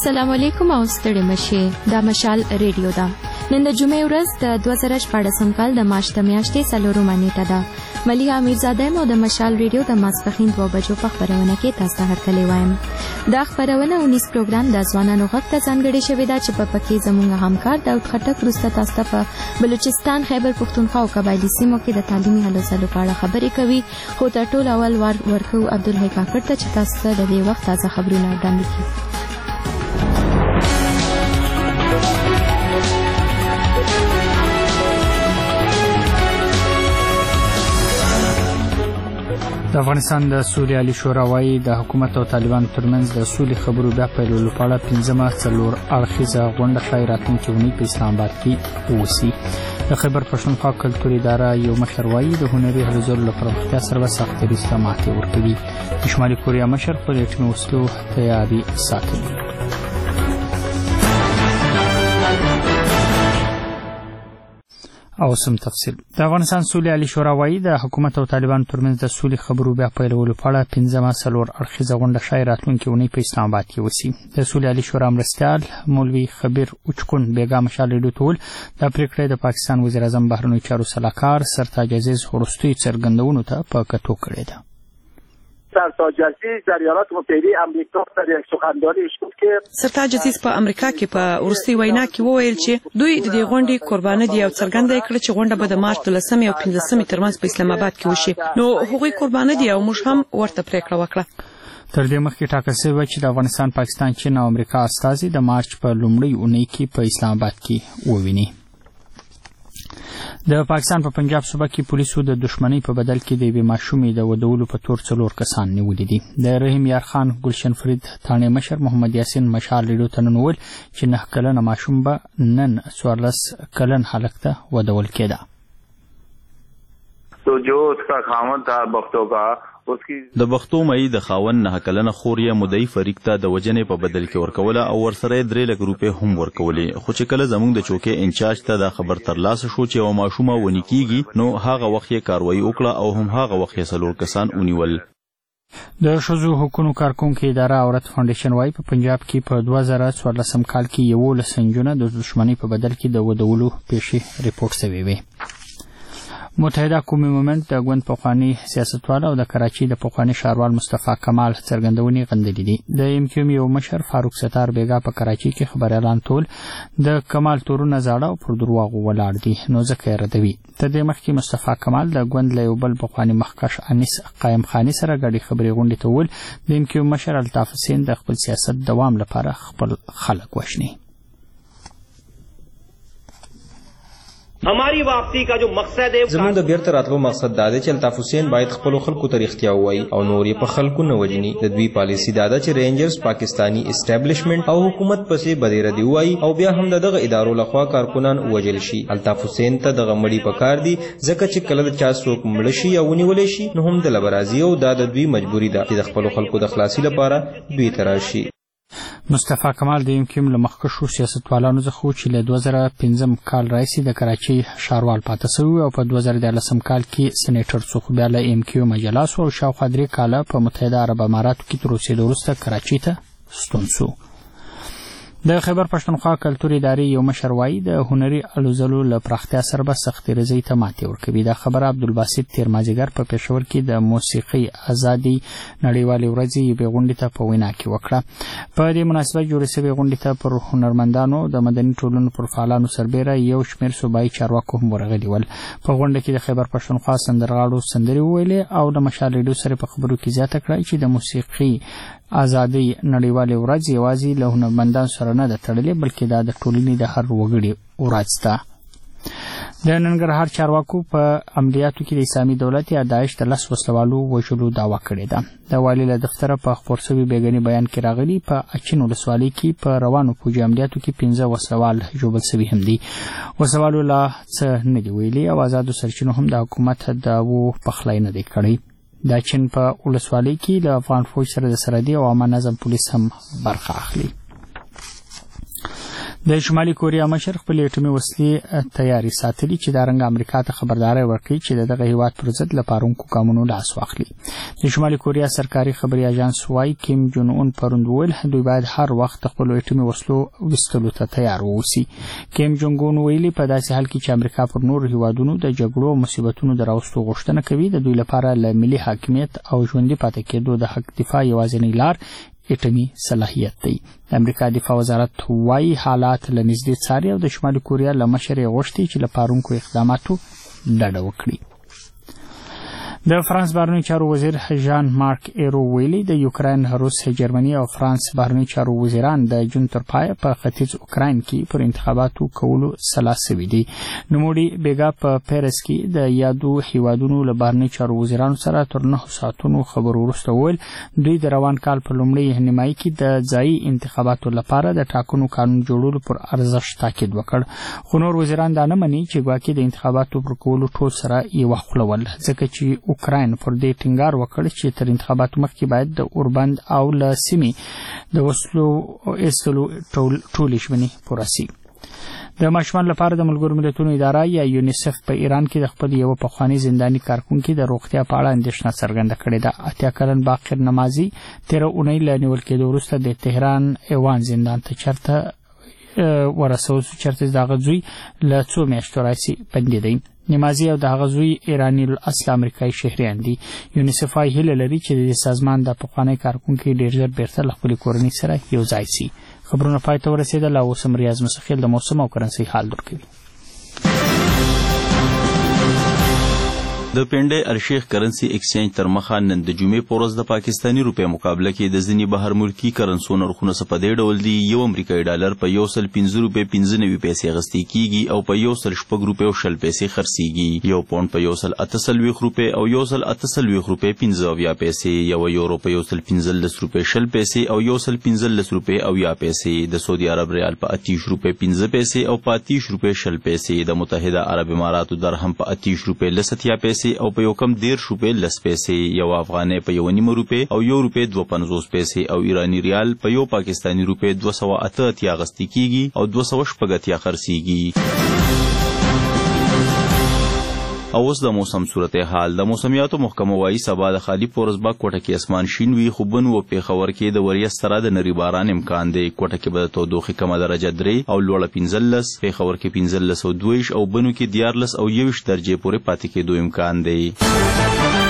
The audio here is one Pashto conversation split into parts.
السلام علیکم او ستړي مشه دا مشال ریډیو ده. نن د جمعې ورځ د 2014 کال د مارچ د میاشتې 4 نیټه ده. ملي امیرزاده مو د مشال ریډیو د ماسپښین 2 بجو په خبرونه کې تاسو ته هرکلی وایم. دا خبرونه 19 پروګرام د ځوانانو غږ ته ځانګړی شوی دا چې په پکې زموږ همکار داود خټک وروسته تاسو ته په بلوچستان، خیبر پختونخوا او قبایلی سیمو کې د تعلیمي هلو ځلو په اړه خبرې کوي. خو تر ټولو اول ورکو عبدالحی کاکړ ته چې تاسو ته د دې وخت تازه خبرونه وړاندې کړي. د افغانستان د سولې عالی شورا وايي د حکومت او طالبانو ترمنځ د سولې خبرو بیا پیلولو په اړه 15مه څلور اړخیزه غونډه ښایي راتلونکې اونۍ په اسلام آباد کې وشي. د خیبر پښتونخوا کلتوري اداره یو مشر وايي د هنري هلو ځلو له پراختیا سره به سختې ماتې ورکوي. د شمالي کوریا مشر خپلې اټومي وسلو تیاري ساتلي. او سم تفصیل. د افغانستان سولې عالی شورا وايي د حکومت او طالبانو ترمنځ د سولې خبرو بیا پیلولو په اړه 15مه څلور اړخیزه غونډه ښایي راتلونکې اونۍ په اسلام آباد کې وشي. د سولې عالی شورا مرستیال مولوي خبیر اوچکون بیګا مشال ریډیو ته وویل دا پریکړه د پاکستان وزیر اعظم بهرنیو چارو سلاکار سرتاج عزیز وروستیو څرګندونو ته په کتو کړې ده. سرتاج عزیز در ایالات متحده آمریکا در یک سخنرانی گفت که سرتاج عزیز په امریکا کې په ورستي وینا کې وویل چې دوی د دې غونډې قرباني دي او څرګنده کړ چې غونډه به د مارچ 13 او 15 ترمنځ په اسلام آباد کې وشي. نو هغوی قرباني دي او موږ هم ورته پریکړه وکړه. تر دې مخکې ټاکل شوی چې د افغانستان، پاکستان، چین او امریکا استازي د مارچ په لومړۍ اونۍ کې په اسلام آباد کې وویني. د پاکستان په پنجاب صوبه کې پولیسو د دښمنۍ په بدل کې د یوې ماشومې د ودولو په تور 4 کسان نیولي دي. د رحیم یار خان ګلشن فرید تانې مشر محمد یاسین مشال ریډیو ته نن وویل چې 9 کلنه ماشوم به نن 14 کلن هلک ته ودول کېده. تو جو اس کا خاوند تھا بختوں کا د بختو مې د خاون 9 کلنه خوریا مدعی فریق ته د وجنې په بدل کې ورکوله او ورسره 3 لک روپے هم ورکولې. خو چې کله زموږ د چوکې انچارج ته دا خبر ترلاسه شو چې یو ماشومه ونی کیږي نو هغه وخت یې کاروایی وکړه او هم هغه وخت یې 4 کسان ونیول. د ښځو حقوقو کارکونکو اداره عورت فاونډیشن وايي په پنجاب کې په 2014 کال کې 11 نجونې د دښمنۍ په بدل کې د ودولو پیښې ریپورت شوې وې. متحده قومي مومنت د ګوند پخوانی سیاستوال او د کراچۍ د پخوانی ښاروال مصطفی کمال څرګندونې غندلې دي. د MQM یو مشر فاروق ستار بیګا په کراچۍ کې خبر اعلان ټول د کمال تورونه زاړه او پر دروغو ولاړ دي نو ځکه یې ردوي. تر دې مخکې مصطفی کمال د ګوند له یو بل پخوانی مخکښ انیس قایم خانی سره ګډې خبرې غونډې ته وویل د MQM مشر الطاف حسین د خپل سیاست دوام لپاره خپل خلک وژني. हमारी वापसी का जो मकसद है زموږ د بیرته راتلو مقصد دا دی چې الطاف حسین باید خپل خلکو ته رښتیا ووایي او نور یې په خلکو نه وجني. د دوی پالیسی دا ده چې رینجرز پاکستانی اسټابلیشمنت او حکومت پسې بدیره دی وایي او بیا هم دغه ادارو لخوا کارکونان وجل شي. الطاف حسین ته دغه مړی پکار دی ځکه چې کله د چا څوک مړ شي او ونیول شي نو هم د لبرازي او د دوی مجبوری ده چې د خپل خلکو د خلاصي لپاره دوی تراشي. مصطفی کمال د MQM له مخکښو سیاستوالانو څخه چې له 2015 کال راهیسې د کراچۍ ښاروال پاتې شوی او په 2014 کال کې سېنیټر څخه بیا له MQM اجلاس او شاوخوا 3 کاله په متحده عرب اماراتو کې تر اوسېدو وروسته کراچۍ ته ستون شو. د خیبر پښتونخوا کلتوري ادارې یو مشر وايي د هنري هلو ځلو له پراختیا سره به سختې رضۍ ته ماتې ورکوي. دا خبره عبدالباسط تیر مازدیګر په پېښور کې د موسیقۍ ازادي نړیوالې ورځې یوې غونډې ته په وینا کې وکړه. په دې مناسبت جوړې شوې غونډې ته پر هنرمندانو د مدني ټولنو پر فعالانو سربیره یو شمېر صوبایي چارواکو هم ورغلي ول. په غونډه کې د خیبر پښتونخوا سندرغاړو سندرې وویلې او د مشال ریډیو سره په خبرو کې زیاته کړه چې د موسیقۍ ازادي نړیوالې ورځ یوازې له هنرمندانو سره نه ده تړلې بلکې دا د ټولنې د هر وګړي ورځ ده. د ننګرهار چارواکو په عملیاتو کې د اسلامي دولت یا داعش د 10 وسلوالو وژلو دعوه کړې ده. د والي له دفتره په خپور شوي بیګني بیان کې راغلي په اچین ولسوالۍ کې په روانو پوجي عملیاتو کې 15 وسلوال ژوبل شوي هم دي. وسلوالو لا څه نه دي ویلي او آزادو سرچینو هم د حکومت دعوو پخلی نه دی کړی. د چین په ولسوالۍ کې له افغان فوج سره د سرحدي او عامه نظم پولیس هم برخه اخلي. د شمالي کوریا مشر خپل اټومي وسلې تیاری ساتلي چې د رنګ امریکا ته خبرداري ورکړي چې دغه هیواد پر ضد لپارونکو قانونو لاس واخلي. د شمالي کوریا سرکاري خبري اژانس وايي کیم جون اون پروند ویل دوی باید هر وخت خپل اټومي وسلو وستلو ته تیار ووسی. کیم جونګ اون ویلي په داسې حال کې چې امریکا پر نور هیوادونو د جګړو او مصیبتونو دراوستو غوښتنه کوي د دوی لپاره ل ملي حاکمیت او ژوندۍ پاتې کېدو د حق دفاع یوازینی لار اټومي صلاحیت دی. د امریکا دفاع وزارت وايي حالات له نږدې څاري او د شمالي کوریا له مشر یې غوښتي چې لپارونکو اقداماتو ډډه وکړي. د فرانس بهرنیو چارو وزیر ژان مارک ایرو ویلي د یوکراین، روس، جرمني او فرانس بهرنیو چارو وزیران د جون تر پایه په ختیځ اوکراین کې پر انتخاباتو کولو سلا سوي دي. نوموړي بیګا په پیرس کې د یادو هیوادونو له بهرنیو چارو وزیرانو سره تر 9 ساعتونو خبرو وروسته وویل دوی د روان کال په لومړۍ نیمایي کې د ځایي انتخاباتو لپاره د ټاکنو قانون جوړولو پر ارزښت تاکید وکړ. خو نور وزیران دا نه مني چې ګواکې د انتخاباتو پر کولو ټول سره یې وخولول ځکه چې اوکراین پر دې ټینګار وکړ چې تر انتخاباتو مخکې باید د اوربند او له سیمې د وسلو ایستلو ټولې ژمنې پوره سي. د ماشومان لپاره د ملګرو ملتونو اداره یا یونیسف په ایران کې د خپل یو پخوانی زنداني کارکونکي د روغتیا په اړه اندېښنه څرګنده کړې ده. 80 کلن باقر نمازي 13 اونۍ له نیول کېدو وروسته د تهران ایوان زندان ته چرته ورسول شو چرته دغه زوی له 2 میاشتو راځي بندي دی. نمازي او د هغه زوی ایرانی الاصل امریکایي شهریان دي. یونیسف وايي هیله لري چې د سازمان د پخوانی کارکونکي ډېر ژر بیرته له خپلې کورنۍ سره یو ځای شي. خبرونه پای ته ورسېدل او اوس هم ریاض مسخیل د موسم او کرنسۍ حال درکوي. د پنډه الشیخ کرنسی ایکسچینج تر مخه نن د جمعې په ورځ د پاکستانی روپیا مقابله کې د ځینې بهر ملکی کرنسو نرخونه په دې ډول دي. یو امریکایي ډالر په 115 روپۍ 95 پیسې اخیستل کیږي او په 116 روپۍ 0 پیسې خرڅیږي. یو پاوند په 138 روپۍ او 138 روپۍ 15 پیسې، یو یورو په 115 روپۍ 0 پیسې او 115 روپۍ 0 پیسې، د سعودي عرب ریال په 30 روپۍ 15 پیسې او په 30 روپۍ 0 پیسې، د متحده عرب اماراتو درهم په 30 روپۍ 70 پیسې او په یو کم 10 روپۍ 10 پیسې، یو افغانۍ په 1.5 روپۍ او 1 روپۍ 52 پیسې او ایرانی ریال په یو پاکستانی روپۍ 288 اخیستل کیږي او 280 خرڅیږي. او اوس د موسم صورتحال. د موسمیاتو محکمه وايي سبا د خالي پورز با کوټه کې اسمان شین وي، خو بن و پیښور کې د وریځ سره د نری باران امکان دی. کوټه کې به د تودوخې کمه درجه 3 او لوړه 15، پیښور کې 15 او 22 او بنو کې 14 او 21 درجه پورې پاتې کېدو امکان دی.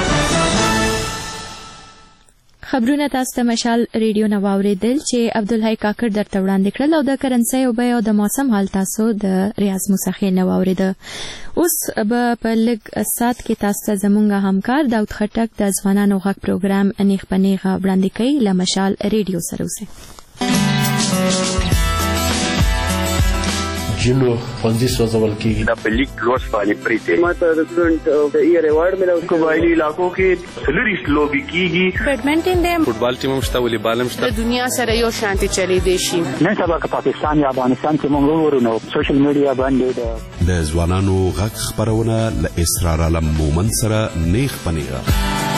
خبرونه تاسو ته مشال ریډیو نو اوریدل چې عبدالحی کاکر درته وړاندې کړل او د کرنسۍ او بیو د موسم حال تاسو د ریاض موسخي نو اوریده. اوس به په لږ سات کې تاسو ته زمونږ همکار داود خټک د ځوانانو غږ پروګرام نیغ په نیغه وړاندې کوي له مشال ریډیو سره. اوسه جنو ښوونځي سوځول کېږي. دا په لیک لوست باندې پریته ماته د سټوډنټ د ایئر ایوارډ ملو. قبایلی علاقو کې سلریس لوبي کیږي. بیډمنټن دی، فوټبال ټیم هم شته، والیبال هم شته. د دنیا سره یو شانتي چلی دی شي. نن سبا که پاکستان یا افغانستان کې موږ ورونو سوشل میډیا باندې د ځوانانو غږ خبرونه ل اسرار علم مومن سره نیغ پنیغه.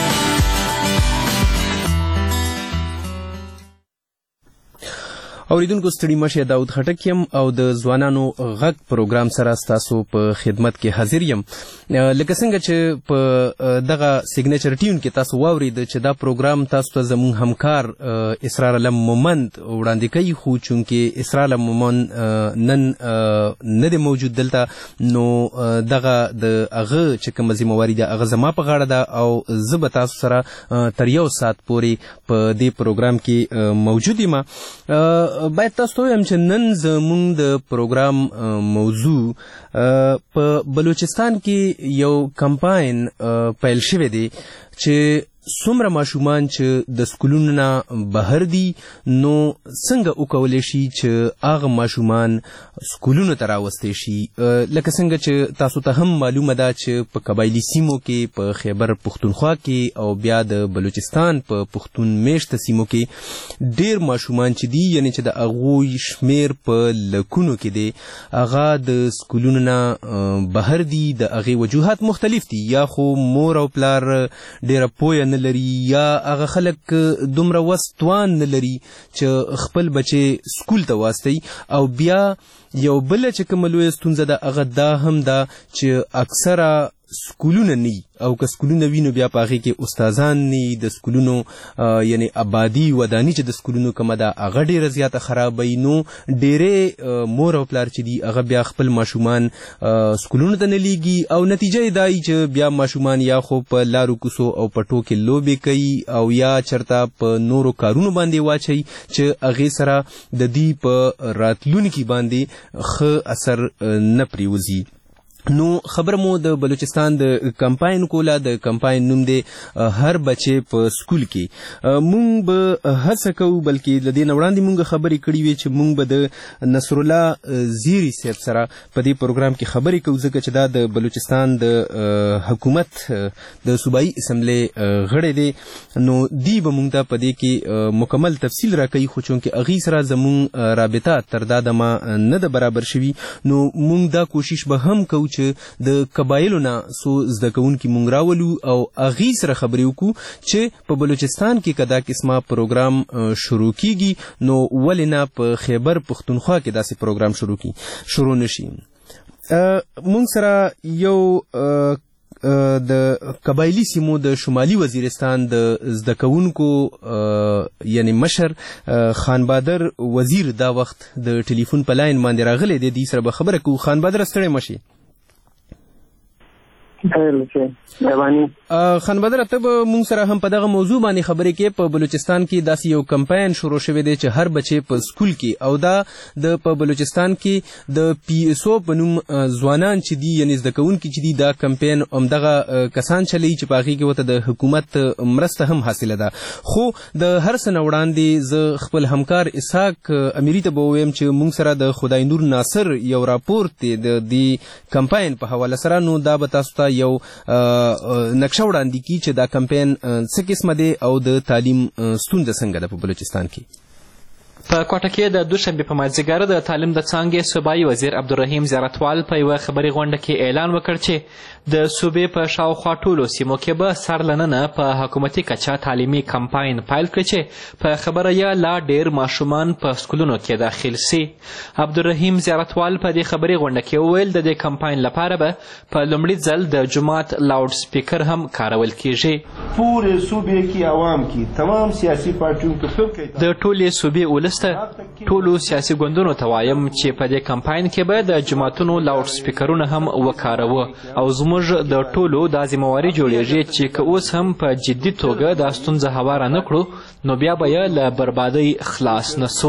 اوریدونکو ستړي مشه داود خټک یم او د ځوانانو غږ پروګرام سره تاسو په خدمت کې حاضر یم. لکه څنګه چې په دغه سیګنیچر ټیون کې تاسو واورید چې دا پروګرام تاسو ته زموږ همکار اسرار علم مومند وړاندې کوي، خو چونکې اسرار علم مومند نن نه دی موجود دلته، نو دغه د هغه چې کومه ذمهواري ده هغه زما په غاړه ده او زه به تاسو سره تر 1 ساعت پورې په دې پروګرام کې موجود یم. باید تاسو ته وایم چې نن زموږ د پروګرام موضوع په بلوچستان کې یو کمپاین پیل شوی دی چې څومره ماشومان چې د سکولونو نه بهر دي نو څنګه وکولی شي چې هغه ماشومان سکولونو ته راوستی شي. لکه څنګه چې تاسو ته هم معلومه ده چې په قبایلي سیمو کې په خیبر پښتونخوا کې او بیا د بلوچستان په پښتون میشته سیمو کې ډیر ماشومان چې دي، یعنی چې د هغوی شمیر په لکونو کې دی، هغه د سکولونو نه بهر دي. د هغې وجوهات مختلف دي، یا خو مور او پلار ډیره پوهه نه لري یا هغه خلک دومره وس توان نه لري چې خپل بچي سکول ته واستوي. او بیا یو بله چې کومه لویه ستونزه ده هغه دا هم ده چې اکثره سکولونه نی او که سکولونه وي نو بیا په هغې کې استادان نی د سکولونو یعنی آبادي وداني چې د سکولونو کومه ده هغه ډېره زیاته خرابوي. نو ډېرې مور او پلار چې دي هغه بیا خپل ماشومان سکولونو ته نه لیږي او نتیجه یې دا وي چې بیا ماشومان یا خو په لارو کوڅو او پټو کې لوبې کوي او یا چرته په نورو کارونو باندې واچوي چې هغې سره د دوی په راتلونکي باندې ښه اثر نه پرېوځي. نو خبره مو د بلوچستان د کمپاین کوله. د کمپاین نوم دی هر بچه په سکول کې. مونږ به هڅه کوو بلکې له دې نه وړاندې مونږ خبرې کړې وې چې مونږ به د نصرالله زیری صاحب سره په دې پروګرام کې خبرې کوو ځکه چې دا د بلوچستان د حکومت د صوبایي اسمبلی غړی دی. نو دی به مونږ ته په دې کې مکمل تفصیل راکوي خو چونکې هغې سره زمونږ رابطه تر دا دمه نه ده برابر شوي نو مونږ دا کوشش به هم کوو چې د قبایلو نه څو زده کوونکي مونږ راولو او هغې سره خبرې وکړو چې په بلوچستان کې که دا قسمه پروګرام شروع کیږي نو ولې نه په خیبر پښتونخوا کې داسې پروګرام شروع نشي. مونږ سره یو د قبایلی سیمو د شمالي وزیرستان د زده کوونکو یعنی مشر خان بادر وزیر دا وخت د ټلیفون په لاین باندې راغلی دی. دې سره به خبره کوو. خان بادر ستړی مشي. خان بدر ته به مونږ سره هم په دغه موضوع باندې خبرې کې. په بلوچستان کې داسې یو کمپاین شروع شوی دی چې هر بچی په سکول کې او دا د په بلوچستان کې د پی اس او په نوم ځوانان چې دي یعنی زده کوونکي چې دي دا کمپاین همدغه کسان چلوي چې په هغې کې ورته د حکومت مرسته هم حاصله ده. خو د هر څه نه وړاندې زه خپل همکار اسحاق امیري ته به ووایم چې مونږ سره د خدای نور ناصر یو راپورټ دی د دې کمپاین په حواله سره. نو دا به تاسو ته یو نقشه وړاندې کی چې دا کمپاین څه قسمه دی او د تعلیم ستونزه څنګه ده په بلوچستان کې. په کوټه کې د دوشنبې په مازدیګر د تعلیم د څانګې صوبایي وزیر عبدالرحیم زیارتوال په یوه خبري غونډه کې اعلان وکړ چې د صوبې په شاوخوا ټولو سیمو کې به سرلننه په حکومتي کچه تعلیمي کمپاین پیل کړي چې په خبره یا لا ډیر ماشومان په سکولونو کې داخل سي. عبدالرحیم زیارتوال په دې خبري غونډه کې وویل د دې کمپاین لپاره به په لومړي ځل د جومات لاوډ سپیکر هم کارول کیږي. پورې صوبې کې عوام کې تمام سیاسي پارټیو کې د ټولې صوبې ولس ټولو سیاسي ګوندونو ته وایم چې په دې کمپاین کې به د جوماتونو لاوډ سپیکرونه هم وکاروه او زموږ د ټولو دا ذمهواري جوړیږي چې که اوس هم په جدي توګه دا ستونزه هواره نه کړو نو بیا به یې له بربادۍ خلاص نه سو.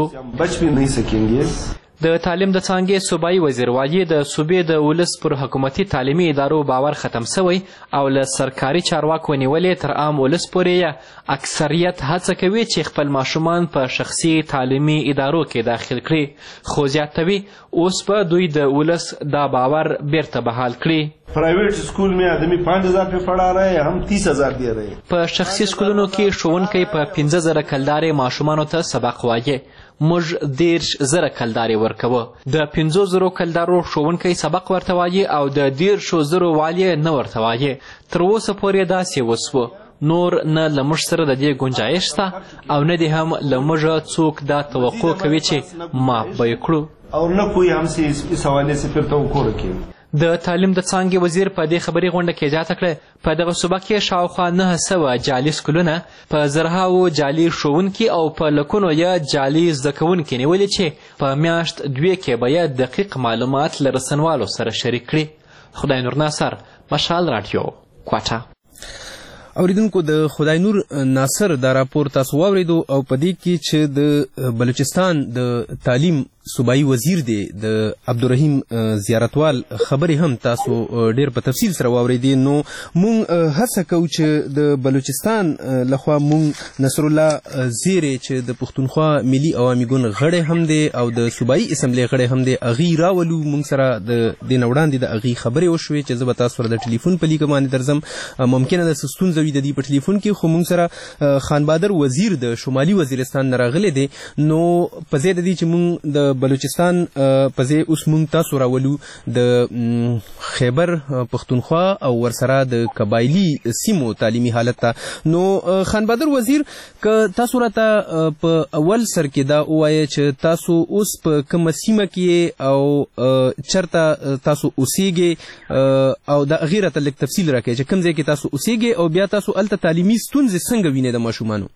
د تعلیم د څانګې صوبایي وزیر وایي د صوبې د ولس پر حکومتي تعلیمي ادارو باور ختم سوی او له سرکاري چارواکو نیولې تر عام ولس پورې اکثریت هڅه کوي چې خپل ماشومان په شخصي تعلیمي ادارو کې داخل کړي. خو زیاتوي اوس به دوی د ولس دا باور بیرته بحال کړي. پرائیویٹ سکول میں آدمی 5000 پہ پڑھا رہے ہیں ہم 30000 دے رہے ہیں. په شخصي سکولونو کې ښوونکی په 15000 کلدارې ماشومانو ته سبق وایي. موږ 10000 کلدارې ورکوو. د 50000 کلدارو ښوونکی سبق ورته وایي او د 10000 والی نه ورته وایي. تر اوسه پورې داسې وسوه. نور نه له موږ سره د دې گنجایش شته او نه دې هم له موږ څوک دا توقع کوي چې معاف به یې کړو. او نه کوئی همسې اس حوالې سے پھر توقع رکھي. د تعلیم د څانګې وزیر په دې خبري غونډه کې زیاته کړه په دغه صوبه کې شاوخوا 900 جعلي سکولونه په زرهاوو جعلي ښوونکي او په لکونو یې جعلي زده کوونکي نیولي چې په میاشت 2 کې به یې دقیق معلومات له رسنوالو سره شریک کړي. خدای نور ناصر، مشال رادیو، کوټه. اوریدونکو د خدای نور ناصر دا راپور تاسو واوریدو او په دې کې چې د بلوچستان د تعلیم صوبایي وزیر دی د عبدالرحیم زیارتوال خبرې هم تاسو ډیر په تفصیل سره واوریدې. نو مونږ هڅه کوو چې د بلوچستان لخوا مونږ نصرالله زیری چې د پښتونخوا ملي عوامي ګوند غړی هم دی او د صوبایي اسمبلی غړی هم دی هغې راولو. مونږ سره د دې نه وړاندې د هغې خبرې وشوې چې زه به تاسو سره د ټلیفون په لیکه باندې درځم. ممکنه ده څه ستونزه وي د دې په ټلیفون کې خو مونږ سره خان بادر وزیر د شمالي وزیرستان نه راغلی دی. نو په ځای د دې چې مونږ د بلوچستان په ځای اوس مونږ تاسو راولو د خیبر پښتونخوا او ورسره د قبایلی سیمو تعلیمي حالت ته. نو خان بهادر وزیر که تاسو راته په اول سر کې دا ووایه چې تاسو اوس په کومه سیمه کې او چرته تاسو اوسیږئ او د هغې راته لږ تفصیل راکړئ چې کوم ځای کې تاسو اوسیږئ او بیا تاسو هلته تعلیمي ستونزې څنګه وینئ د ماشومانو؟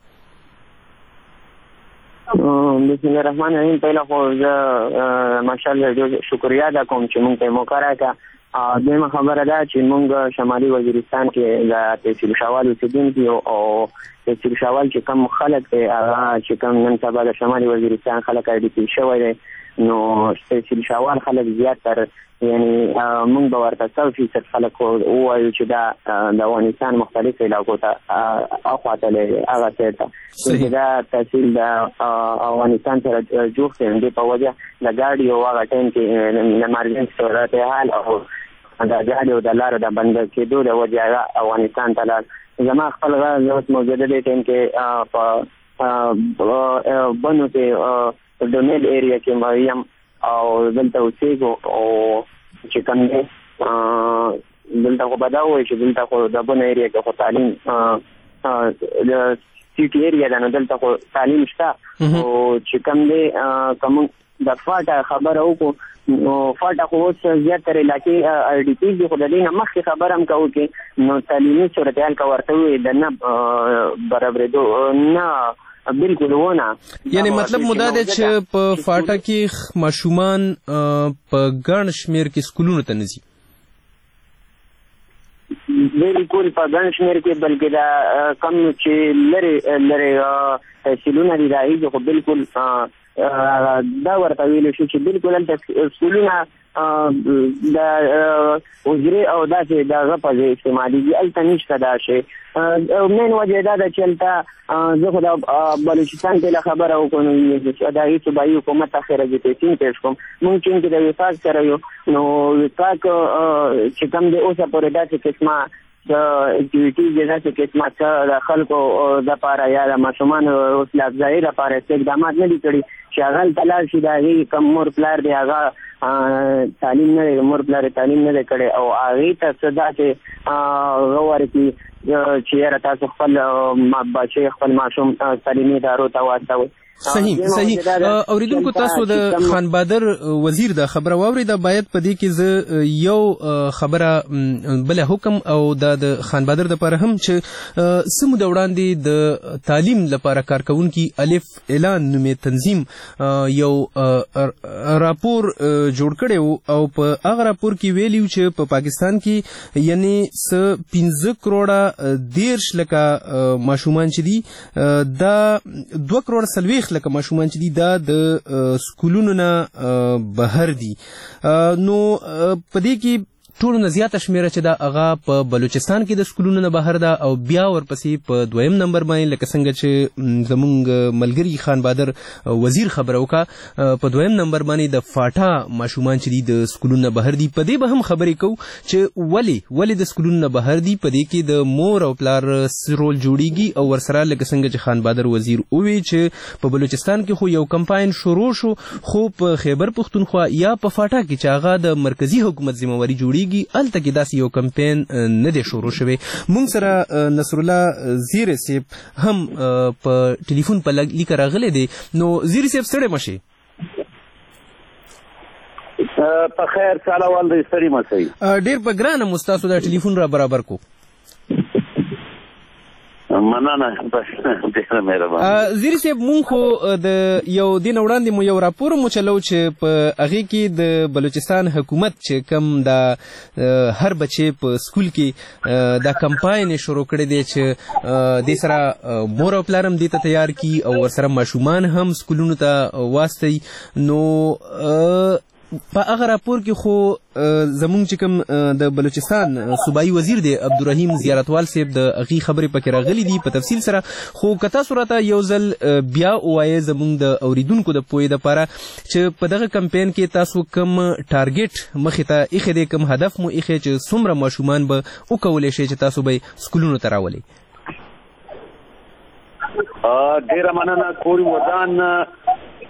بسم الله الرحمن الرحیم. پهله خو زه ماشاءالله ډېر شکریا ادا کوم چې موږ ته یې موقع راکړه. دویمه خبره ده چې موږ شمالي وزیرستان کې د تحصیل شاوال اوسېدونکي او تحصیل شاوال چې کوم خلک دی هغه چې کوم نن سبا د شمالي وزیرستان خلک آیډي شوی دی نو تحصیل شاوال خلک زیاتر یعنی موږ به ورته 100% خلک ووایو چې دا د افغانستان مختلف علاقو ته اخواته لري هغه ځای ته چې دا تحصیل د افغانستان سره جوړ شوی دی په وجه د ګاډي او هغه ټایم کې د ایمرجنسي صورت حال او د ګاډي او د لارو د بند کېدو د وجه افغانستان ته لاړ. زما خپل غرض اوس موجوده دی ټایم کې په بنو کې ډونیل ایریا کې یم او دلته اوسېږو او چې کوم دی دلته خو به دا ووایي چې دلته خو د بنو ایریا کې خو تعلیم د سیټي ایریا ده نو دلته خو تعلیم شته او چې کوم دی که موږ د فاټه خبره وکړو نو فاټه خو اوس زیاتره علاقې آی ډي پیز دي خو د دې نه مخکې خبره هم کوو کې نو تعلیمي صورتحال که ورته ووایي د نه برابرېدو نه بالکل ونه یعنی مطلب مو دا دی چې په فاټه کې ماشومان په ګڼ شمېر کې سکولونو ته نه ځي. بالکل په ګڼ شمېر کې بلکې دا کم چې لرې تحصیلونه دي د هغې خو بالکل دا ورته ویلی شو چې بالکل هلته سکولونه د حجرې او داسې د هغه په ځای استعمالېږي هلته نشته دا شی. مین وجه دا ده چې هلته زه خو د بلوچستان پهله خبره وکړو نو د هغې صوبایي حکومت ته خیرجیتیشن پیش کوم. مونږ چونکې د وفاق سره یو نو وفاق چې کوم دی اوسه پورې داسې قسمه اکټیویټیز دي داسې قسمه څه د خلکو دپاره یا د ماشومانو حوصله افزایي دپاره استقدامات نه دي کړي چې هغه هلته لاړ شي د هغې کوم مور پلار دی هغه تعلیم نه دی مور پلار تعلیم نه دی کړی او هغې ته څه داسې هغه ورکړي چې یاره تاسو خپل بچی خپل ماشوم تعلیمي ادارو ته واستوئ. صحیح اوریدونکو تاسو د خان بهادر وزیر دا خبره واورېده. باید په دې کې زه یو خبره بله حکم او د خان بهادر دپاره هم چې څه موده وړاندې د تعلیم لپاره کارکوونکي الف اعلان نومې تنظیم یو راپور جوړ کړی و او په هغه راپور کې ویلي چې په پاکستان کې یعنی څه 15 کروړه 13 لکه ماشومان چې دي دا 2 کروړه 40 لکه ماشومان چې دي دا د سکولونو نه بهر دي. نو په دې کې ټولو نه زیاته شمېره چې دا هغه په بلوچستان کې د سکولونو نه بهر ده او بیا ورپسې په دویم نمبر باندې لکه څنګه چې زمونږ ملګري خان بهادر وزیر خبره وکړه په دویم نمبر باندې د فاټا ماشومان چې دي د سکولونو نه بهر دي. په دې به هم خبرې کوو چې ولې د سکولونو نه بهر دي. په دې کې د مور او پلار رول جوړیږي او ورسره لکه څنګه چې خان بهادر وزیر ووی چې په بلوچستان کې خو یو کمپاین شروع شو خو په خیبر پښتونخوا یا په فاټا کې چې هغه د مرکزی حکومت ذمہواری جوړیږي الته کې داسې یو کمپین نه دی شروع شوی. مونږ سره نصر الله زیری صاحب هم په ټلیفون په لیکه راغلی دی. نو زیری صاحب ستړی مه شئ. په خیر ساله والده ستړي مه شئ. ډېر په ګرانه مو ستاسو دا ټلیفون را برابر کو. مننه ډېره مهرباني. زیری صاحب مونږ خو د یو دین وړاندې مو یو راپور مو چلو چې په هغې کې د بلوچستان حکومت چې کوم د هر بچی په سکول کې دا کمپاین شروع کړی دی چې دې سره مور او پلار هم دې ته تیار کی او ورسره ماشومان هم سکولونو ته واستوي. نو په هغه راپور کې خو زمونږ چې کوم د بلوچستان صوبایي وزیر دی عبدالرحیم زیارتوال صاحب د هغې خبرې پکې راغلي دي په تفصیل سره. خو که تاسو راته یو ځل بیا ووایئ زمونږ د اوریدونکو د پوهې دپاره چې په دغه کمپین کې تاسو کوم ټارګیټ مخې ته ایښی دی کوم هدف مو ایښی چې څومره ماشومان به وکولی شئ چې تاسو به یې سکولونو ته راولئ. ډېره مننه کوري ودان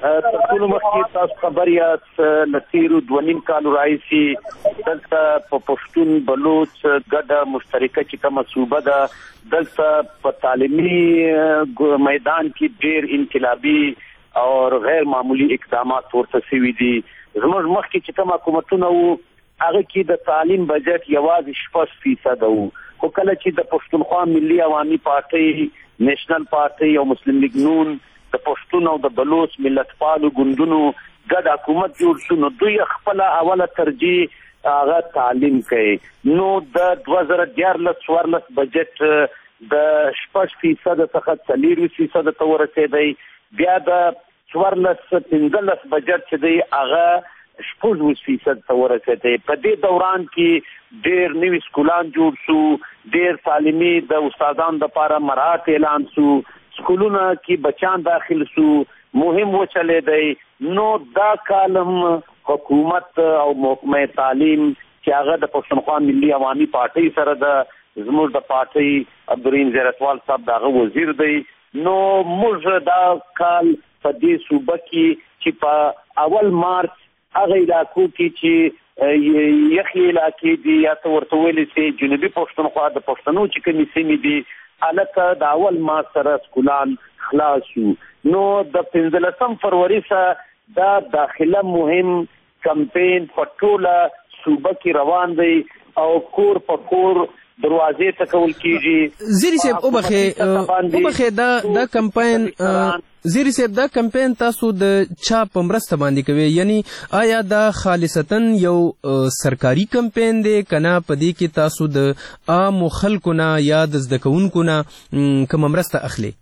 تر ټولو مخکې تاسو خبر یاست له تېرو 2.5 کالو راهیسې دلته په پښتون بلوچ ګډه مشترکه چې کومه صوبه ده دلته په تعلیمي میدان کې ډېر انقلابي او غیر معمولی اقدامات ورته شوي دي. زموږ مخکې چې کوم حکومتونه وو هغه کې د تعلیم بجټ یوازې 6% وو، خو کله چې د پښتونخوا ملي عوامي پارټۍ، نیشنل پارټۍ او مسلم لیگ نون د پښتون او د بلوچ ملتپالو ګوندونو ګډ حکومت جوړ شو، نو دوی خپل اوله ترجیح هغه تعلیم کوي. نو د 2014 بجټ د 6% څخه 4% ته ورسېدی، بیا د 14-15 بجټ چې دی هغه 4% ته ورسېدی. په دې دوران کې ډېر نوي سکولان جوړ شو، ډېر تعلیمي د استادانو لپاره مرات اعلان شو، سکولونه کې بچان داخل شو، مهم وچلېدی. نو دا کالم حکومت او محکمه تعلیم چې هغه د پښتونخوا ملي عوامي پارټۍ سره د زموږ د پارټۍ عبدالرحیم زیرتوال صاحب دغه وزیر دی. نو موږ دا کال په دې صوبه کې چې په اول مارچ هغه علاقو کې چې یخي علاقې دي یا ته ورته ویلی سي جنوبي پښتونخوا د پښتنو چې کومې سیمې دي هلته د اول مارچ سره سکولان خلاص شو. نو د 15 فروری سره دا داخله مهم کمپین په ټوله صوبه کې روان دی او کور په کور دروازې ته کول کیږي. زیری صاحب اوبخه دا کمپاین زیری صاحب دا کمپین تاسو د چا په مرسته باندې کوي؟ یعنی آیا دا خالصتاً یو سرکاري کمپین دی کنه په دې کې تاسو د عام خلکو نه یا د زده کوونکو نه کوم مرسته اخلي؟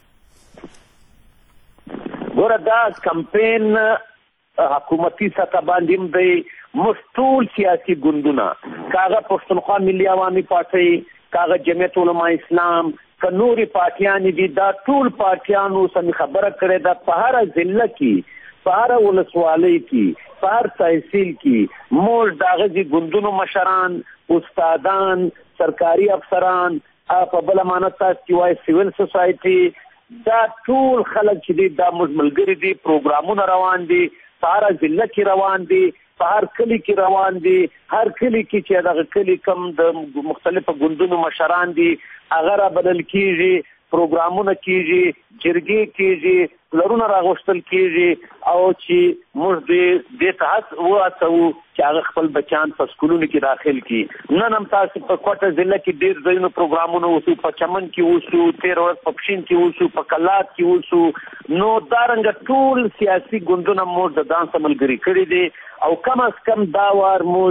ګوره دا کمپین حکومتي سطح باندې دی، موږ ټول سیاسي ګوندونه کاغه پښتونخوا ملي عوامي پارټۍ، کاغه جمعیت علماء اسلام، که نورې پارټیانې دي، دا ټول پارټیانو سمې خبره کړې ده په هره ضلع کې، په هره ولسوالۍ کې، په هر تحصیل کې موږ د هغه ګوندونو مشران، استادان، سرکاري افسران، په بله معنی تاسو چې وایي سیول سوسایټي، دا ټول خلک چې دي دا موږ ملګري دي، پروګرامونه روان دي، په هره ضلع کې روان دي، په هر کلی کې روان دي. هر کلی کې چې دغه کلی کم د مختلفو ګوندونو مشران دي هغه را بدل کیږي، پروګرامونه کیږي، جرګې کیږي، پلرونه راغوښتل کیږي او چې موږ دې ته وهڅوو چې هغه خپل بچیان په سکولونو کې داخل کړي. نن هم تاسو په کوټه ضلع کې ډېر ځایونو پروګرامونه وشو، په چمن کې وشو، 13 ورځ په پښین کې وشو، په کلات کې وشو. نو دارنګه ټول سیاسي ګوندونه موږ د ځان سره ملګري کړي دي او کم از کم دا وار موږ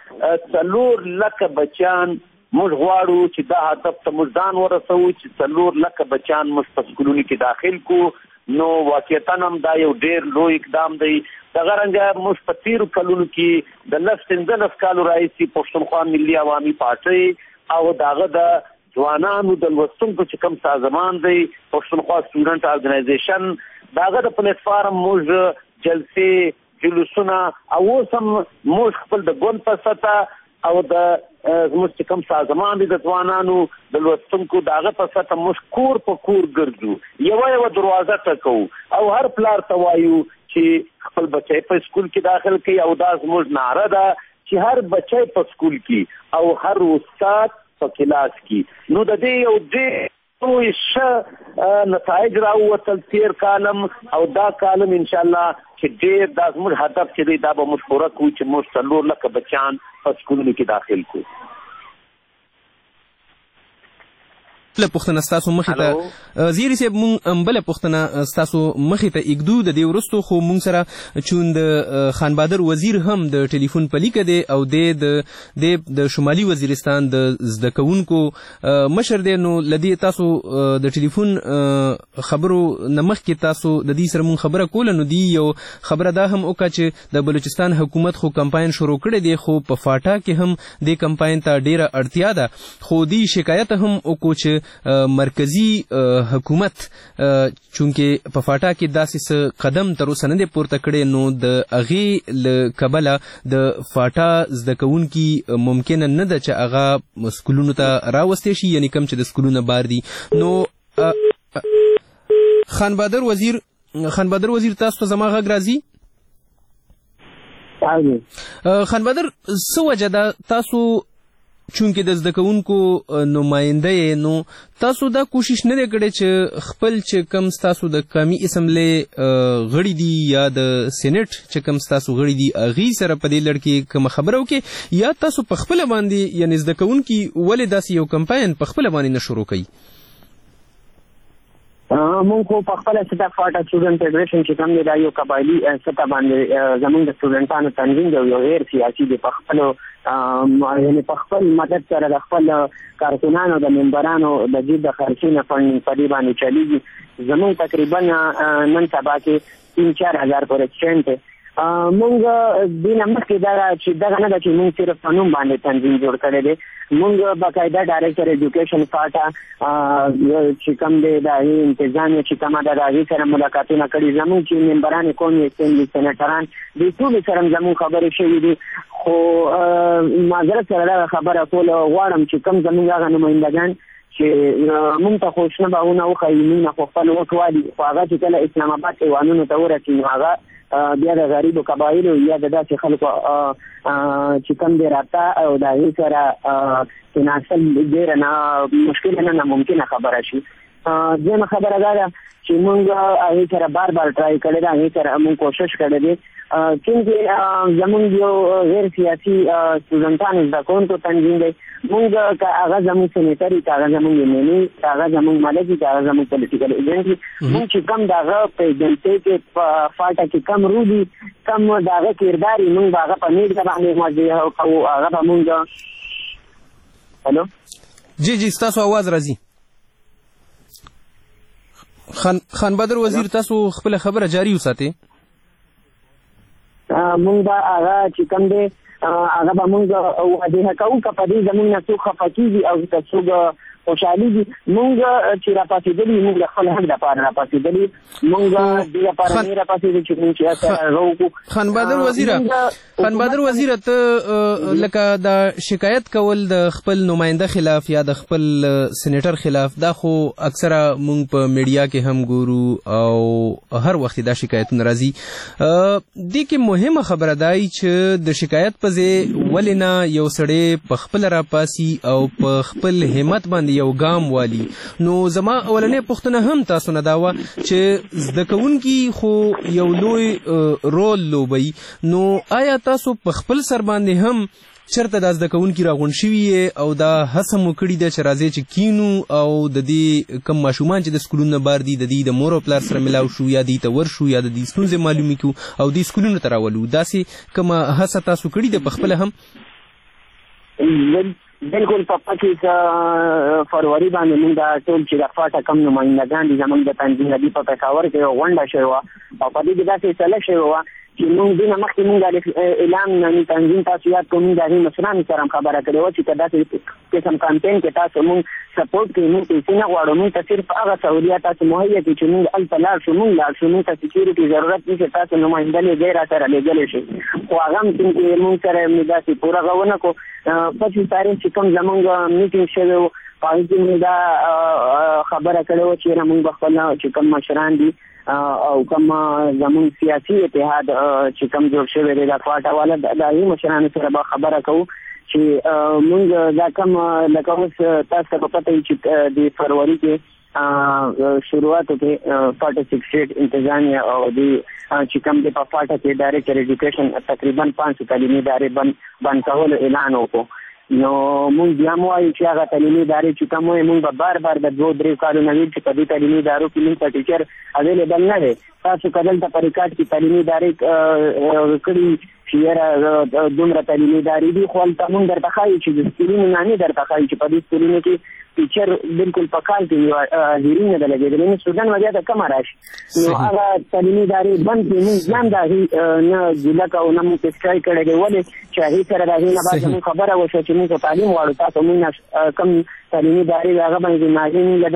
4 لکه بچیان موږ غواړو چې دا هدف ته موږ ځان ورسوو چې 4 لکه بچیان موږ په سکولونو کې داخل کړو. نو واقعیتاً هم دا یو ډېر لوی اقدام دی. دغه رنګه موږ په تېرو کلونو کې د 15 کالو راهیسې پښتونخوا ملي عوامي پارټۍ او د هغه د ځوانانو د لوستونکو چې کوم سازمان دی پښتونخوا سټوډنټ ارګنایزیشن، د هغه د پلیټفارم موږ جلسې، جلوسونه او اوس هم موږ خپل د ګوند په سطح او د زموږ چې کوم سازمان دی د ځوانانو د لوستونکو د هغه په سطح موږ کور په کور ګرځو، یوه دروازه ټکو او هر پلار ته وایو چې خپل بچی په سکول کې داخل کړي او دا زموږ نعره ده چې هر بچی په سکول کې او هر استاد په کلاس کې. نو د دې یو ډېر لوی ښه نتایج راووتل تېر کالم او دا کالم انشاءالله چې ډېر دا زموږ هدف چې دی دا به موږ پوره کړو چې موږ 4 لکه بچیان په سکولونو کې داخل کړو. بله پوښتنه ستاسو مخې ته زیری صاحب مونږ بله پوښتنه ستاسو مخې ته ایږدو د دې وروستو، خو مونږ سره چون د خان بهادر وزیر هم د ټلیفون په لیکه دی او د شمالي وزیرستان د زده کوونکو مشر دی، نو له دې تاسو د ټلیفون خبرو نه مخکې تاسو د دې سره مونږ خبره کوله، نو دی یو خبره دا هم وکړه چې د بلوچستان حکومت خو کمپاین شروع کړی دی، خو په فاټا کې هم دې کمپاین ته ډیره اړتیا ده، خو دی شکایت هم وکړو چې مرکزی حکومت چونکه په فاټا کې داسې قدم تر اوسه نه دی پورته کړی، نو د هغې له کبله د فاټا زده کوونکي ممکنه نه ده چې هغه سکولونو ته راوستی شي، یعنی کم چې د سکولونه بار دي. نو خان بهادر وزیر خان بهادر وزیر تاسو ته زما غږ راځي؟ خان بهادر څه وجه ده تاسو چونکې د زده کوونکو نماینده یې نو تاسو دا کوشش نه دی کړی چې خپل چې کم ستاسو د قومي اسمبلې غړي دي یا د سینټ چې کم ستاسو غړي دي هغوی سره په دې لړ کې کومه خبره وکړي یا تاسو په خپله باندې یعنې زده کوونکي ولې داسې یو کمپاین په خپله باندې نه شروع کوي؟ مونږ خو په خپله سطح فاټا سټوډنټ فیډریشن چې کوم دی دا یو قبایلي سطح باندې زموږ د سټوډنټانو تنظیم دی یو غیر سیاسي دی په خپلو یعنې په خپل مدد سره د خپل کارکنانو د ممبرانو د جیب د خرچې نه فنډ په دې باندې چلیږي. زموږ تقریبا نن سبا کې 3-4 هزار پورې سټوډنټ دی. مونږ دې نه مخکې چې دغه نه ده چې مونږ صرف په نوم باندې تنظیم جوړ کړی دی. مونږ باقاعده ډایرکټر ایجوکیشن فاټا چې کوم دی د هغې انتظامیه چې کومه ده د هغې سره ملاقاتونه کړي. زموږ چې ممبران قومي اسمبلي سینټران دې ټولو سره زموږ خبرې شوي دي. خو معذرت سره دغه خبره کول غواړم چې کوم زموږ هغه نمایندګان چې مونږ ته خوشنه باغونه وښایي مونږ نه خو خپل وټ والي خو هغه چې کله اسلام آباد ایوانونو ته ورسي نو هغه بیا د غریبو قبایلو یا د داسې خلکو چې کوم دی رابطه او د هغې سره کېناستل ډېره مشکله نه ناممکنه خبره شي. دویمه خبره دا ده چې مونږ هغې سره بار ټرای کړی ده، هغې سره مونږ کوشش کړی دی چونکې زمونږ یو غیر سیاسي سټوډنټانو زده کوونکو تنظیم دی. مونږ که هغه زمونږ سینیټر وي، که هغه زمونږ ایم که هغه زمونږ ملک وي، که هغه زمونږ پولیټیکل ایجنټ وي، مونږ چې کم د هغه په ایجنټۍ کې په فاټه کې کم رول وي، کم د هغه کردار وي، مونږ به هغه په میډیا باندې موضوع کوو. هغه به مونږ هلو جی ستاسو آواز راځي. خان بهادر وزیر تاسو خپله خبره جاري وساتئ. مونږ به هغه چې کوم دی هغه به مونږ واضحه کوو که په دې زمونږ نه څوک خفه کېږي او که څوک خوشحالېږي. مونږ چې راپاڅېدلي مونږ د خپل حق دپاره راپاڅېدلي، مونږ دې دپاره نه راپاڅېدو چې مونږ چې سره وکړو. خان بهادر وزیره ته لکه دا شکایت کول د خپل نماینده خلاف یا د خپل سینیټر خلاف دا خو اکثره مونږ په میډیا کې هم ګورو او هر وخت دا شکایتونه راځي. دې کې مهمه خبره دا چې د شکایت په ځای ولې نه یو سړی په خپله راپاسي او په خپل همت باندې یو ګام والي. نو زما اولنۍ پوښتنه هم تاسو نه دا وه چې زده کوونکي خو یو لوی رول لوبوي، نو آیا تاسو په خپل سر باندې هم چېرته دا زده کوونکي راغونډ شوي او دا هڅه مو کړې ده چې راځئ چې کینو او د دې کم ماشومان چې د سکولونو نه بار دي د دې د مور او پلار سره ملاو شو یا دې ته ورشو یا د دې ستونزې معلومې کړو او دې سکولونو ته راولو، داسې کومه هڅه تاسو کړې ده په خپله هم؟ بالکل په 25 فروری باندې موږ دا ټول چې د فاټا کم نمایندګان دي زموږ د تنظیم په پېښور کې یو غونډه شوې وه او په دې کې داسې فیصله شوې وه چې موږ دې نه مخکې موږ د اعلان تنظیم تاسو یاد کړو، موږ د هغې مشرانو سره هم خبره کړې وه چې که داسې قسم کمپین کې تاسو موږ سپورټ کوي، موږ پیسې نه غواړو، موږ ته صرف هغه سهولیات تاسو مهیا کړي چې موږ هلته لاړ شو، موږ ته سکیورټي ضرورت نشي، تاسو نماینده لېږئ را سره لېږلی شي. خو هغه هم چې موږ سره داسې پوره هغه ونه کړو. 25 تاریخ چې کوم زموږ میټینګ شوی و په هغې کې موږ دا خبره کړې وه چې موږ به خپل چې کوم مشران دي او کوم زموږ سیاسي اتحاد چې کوم جوړ شوی دی د فاټا والا د هغې مشرانو سره به خبره کوو چې موږ دا کوم لکه اوس تاسو ته به پته وي چې د فروری کې شروعاتو کې 46 سټیټ انتظامیه او د چې کوم د په فاټا کې ډایرکټر ایجوکیشن تقریبا 500 تعلیمي ادارې بند کولو اعلان وکړو. نو مونږ بیا هم وایو چې هغه تعلیمي ادارې چې کوم وایي مونږ به بار د 2-3 کالو نه ویل چې په دې تعلیمي ادارو کې مونږ ته ټیچر اویلیبل نه دی. تاسو که دلته په ریکارډ کې تعلیمي ادارې کړي چې یاره دومره تعلیمي ادارې دي خو هلته مونږ درته ښایو چې د سکولونو نامې درته ښایو چې په دې سکولونو کې ټیچر بالکل په کال کې حاضري نه ده لګېدلې، نو سټوډنټ به بیا د کمه راشي. نو هغه تعلیمي ادارې بند کړي. مونږ ځان د هغې نه ګیله کوو نه مونږ سټرایک کړی دی. ولې چې هغې سره د هغې نه بعد زموږ خبره وشوه چې مونږ په تعلیم غواړو، تاسو مونږ کم تعلیمي ادارې د هغه باندې ناظم د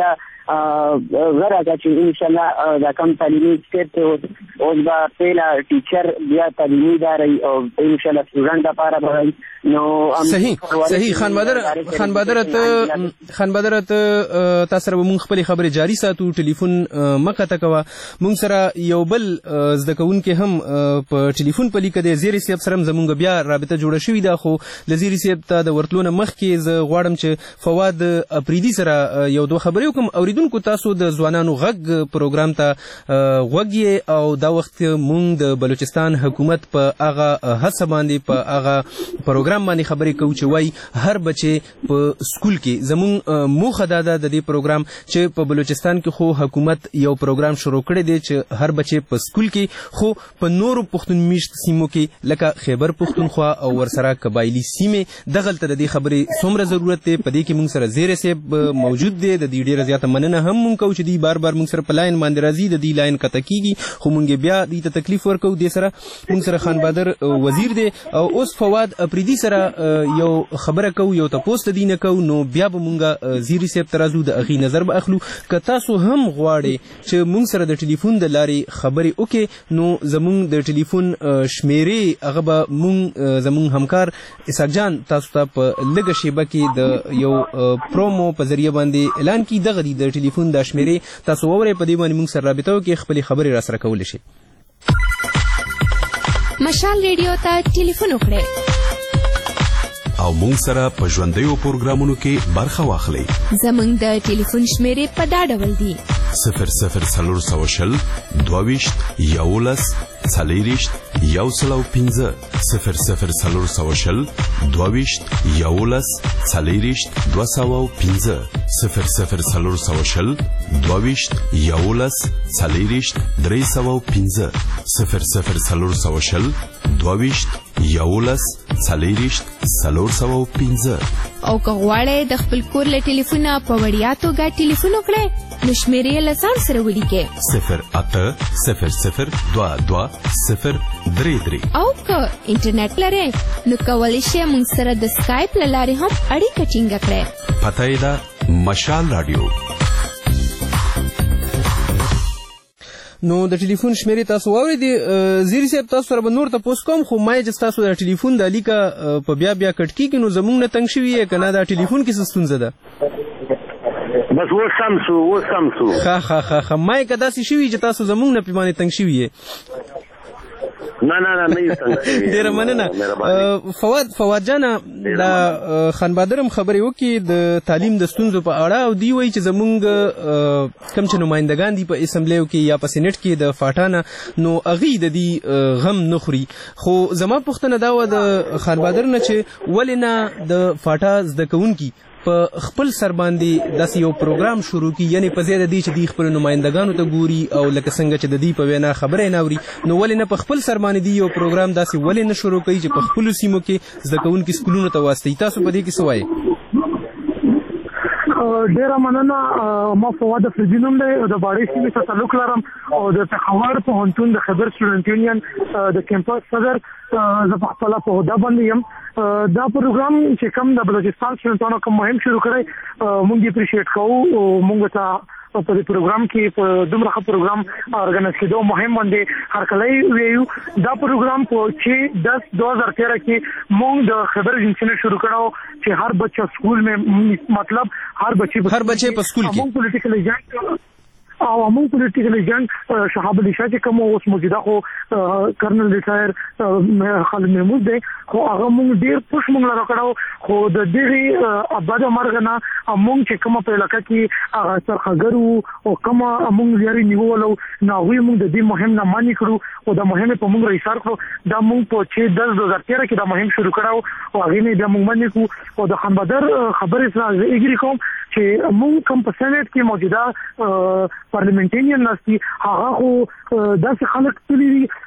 غره دا چې ان شاء الله دا کم تعلیمي سټیپ ته اوس به پیلا ټیچر بیا تعلیمي ادارې او ان شاء الله سټوډنټ لپاره به نو صحیح خان بادر ته تاسو سره مونږ خپل خبره جاری ساتو ټلیفون مقطع کوا مونږ سره یو بل زده کوونکې هم په ټلیفون په لیکه د زیری صاحب سره زمونږ بیا رابطه جوړه شوې ده خو لزیری صاحب ته د ورتلونه مخکې ز غواړم چې فواد افریدي سره یو دوه خبرې وکم اوریدونکو تاسو د ځوانانو غږ پروګرام ته غوږی او دا وخت مونږ د بلوچستان حکومت په هغه هڅه باندې په هغه پروګرام باندې خبرې کوو چې وای هر بچي په سکول کې زمون موخه دا د دې پروګرام چې په بلوچستان کې خو حکومت یو پروګرام شروع کړی دی چې هر بچي په سکول کې خو په نورو پښتون میشت سیمو کې لکه خیبر پښتونخوا او ورسره قبایلی سیمې دغلته د دې خبرې څومره ضرورت دی په دې کې مونږ سره زیری صاحب موجود دی د دې ډیره زیاته مننه هم مونږ کوو چې دی بار مونږ سره په لاین باندې راځي د دې لاین قطع کیږي خو مونږ بیا دې ته تکلیف ورکو دې سره مونږ سره خان بادر وزیر دی او اوس فواد افریدي سره یو خبره کوو یو تاسو ته دینه کوو نو بیا به مونږ زیری صاحب ترازو د اغي نظر به اخلو که تاسو هم غواړئ چې مونږ سره د ټلیفون د لارې خبرې وکړي نو زمونږ د ټلیفون شمیرې هغه به مونږ زمونږ همکار اسحاق جان تاسو ته په لږه شیبه کې د یو پرومو په ذریعہ باندې اعلان کی دغه د ټلیفون د شمیرې تاسو وورئ په دې باندې مونږ سره رابطه وکړئ خپل خبرې را سره کولی شئ مشال ریډیو ته ټلیفون وکړئ او مونږ سره په ژوندیو پروګرامونو کې برخه واخلئ زمونږ د ټلیفون شمیرې په دا ډول دي 00 22 11 40 115 00 22 11 40 215 00 22 11 40 315 00 22 11 40 315 او که غواړئ د خپل کور له ټلیفونه په وړیا توګه ټلیفون وکړئ نو شمیرې له ځان سره ولیکئ 080022 او که انټرنیټ لرئ نو کولی شئ موږ سره د سکایپ له لارې هم اړیکه ټینګه کړئ پته یې ده مشال رادیو نو د ټلیفون شمیرې تاسو واورئ زیری صاحب تاسو سره به نور تپوس کوم خو ما چې تاسو د ټلیفون د لیکه په بیا کټ کیږي نو زمونږ نه تنګ شوي یې که نه دا ټلیفون کې څه ستونزه ده بس اوس سم شو ښه ما یې که داسې شوي چې تاسو زمونږ نه پې باندې تنګ شوي یې نه ډیره مننه فواد جانه دا خان بادرم خبرې وکړي د تعلیم د ستونزو په اړه او دی وایي چې زمونږ کم چې نمایندګان دي په اسمبلیو کې یا په سینټ کې د فاټانه نو اغي د دې غم نه خوري خو زما پوښتنه دا وه د خان بادر نه چې ولې نه د فاټا زده کوونکي په خپل سر باندې داسې یو پروګرام شروع کی یعنی په ځای د دې چې دوی خپل نمایندګانو ته ګوري او لکه څنګه چې د دوی په وینا خبرې نه اوري نو ولې نه په خپل سر باندې دی یو پروګرام داسې ولې نه شروع کوي چې په خپلو سیمو کې زده کوونکي سکولونو ته واستوي تاسو په دې کې څه وایئ ډیره مننه ما فواد افریدي نوم دی د باړې سیمې څخه تعلق لرم او د پېښور پوهنتون د خیبر سټوډنټ یونین د کیمپس صدر زه په خپله په عهده باندې یم دا پروګرام چې کوم د بلوچستان سټوډنټانو کوم مهم شروع کړی موږ یې اپریشیټ کوو موږ ته په دې پروګرام کې په دومره ښه پروګرام ارګنایز کېدو مهم باندې هرکلی ویو دا پروګرام په 6/10/2013 کې موږ د خیبر جنسي شروع کړو چې هر بچه سکول میں مطلب هر بچے په سکول کې پولیټیکل ایجنټ او موږ پولیټیکل ایجنټ شهاب علي شاه چې کوم اوس موجوده خو کرنل ریټایر خالد محمود دی خو هغه موږ ډیر پوښ موږ لاره کړو خو د دې اباده مرګ نه موږ چې کومه په علاقه کې هغه سرخګرو او کومه موږ لري نیولو نو موږ د دې مهم نه مانی کړو او د مهمه په موږ ریسار کړو دا موږ په 6/10/2013 کې دا مهم شروع کړو او هغه نه بیا موږ باندې کو او د خان بدر خبرې سره ایګری کوم چې موږ کوم په سنټ کې موجوده پارلیمنټینین ناسي هغه خو داسې خلک تللی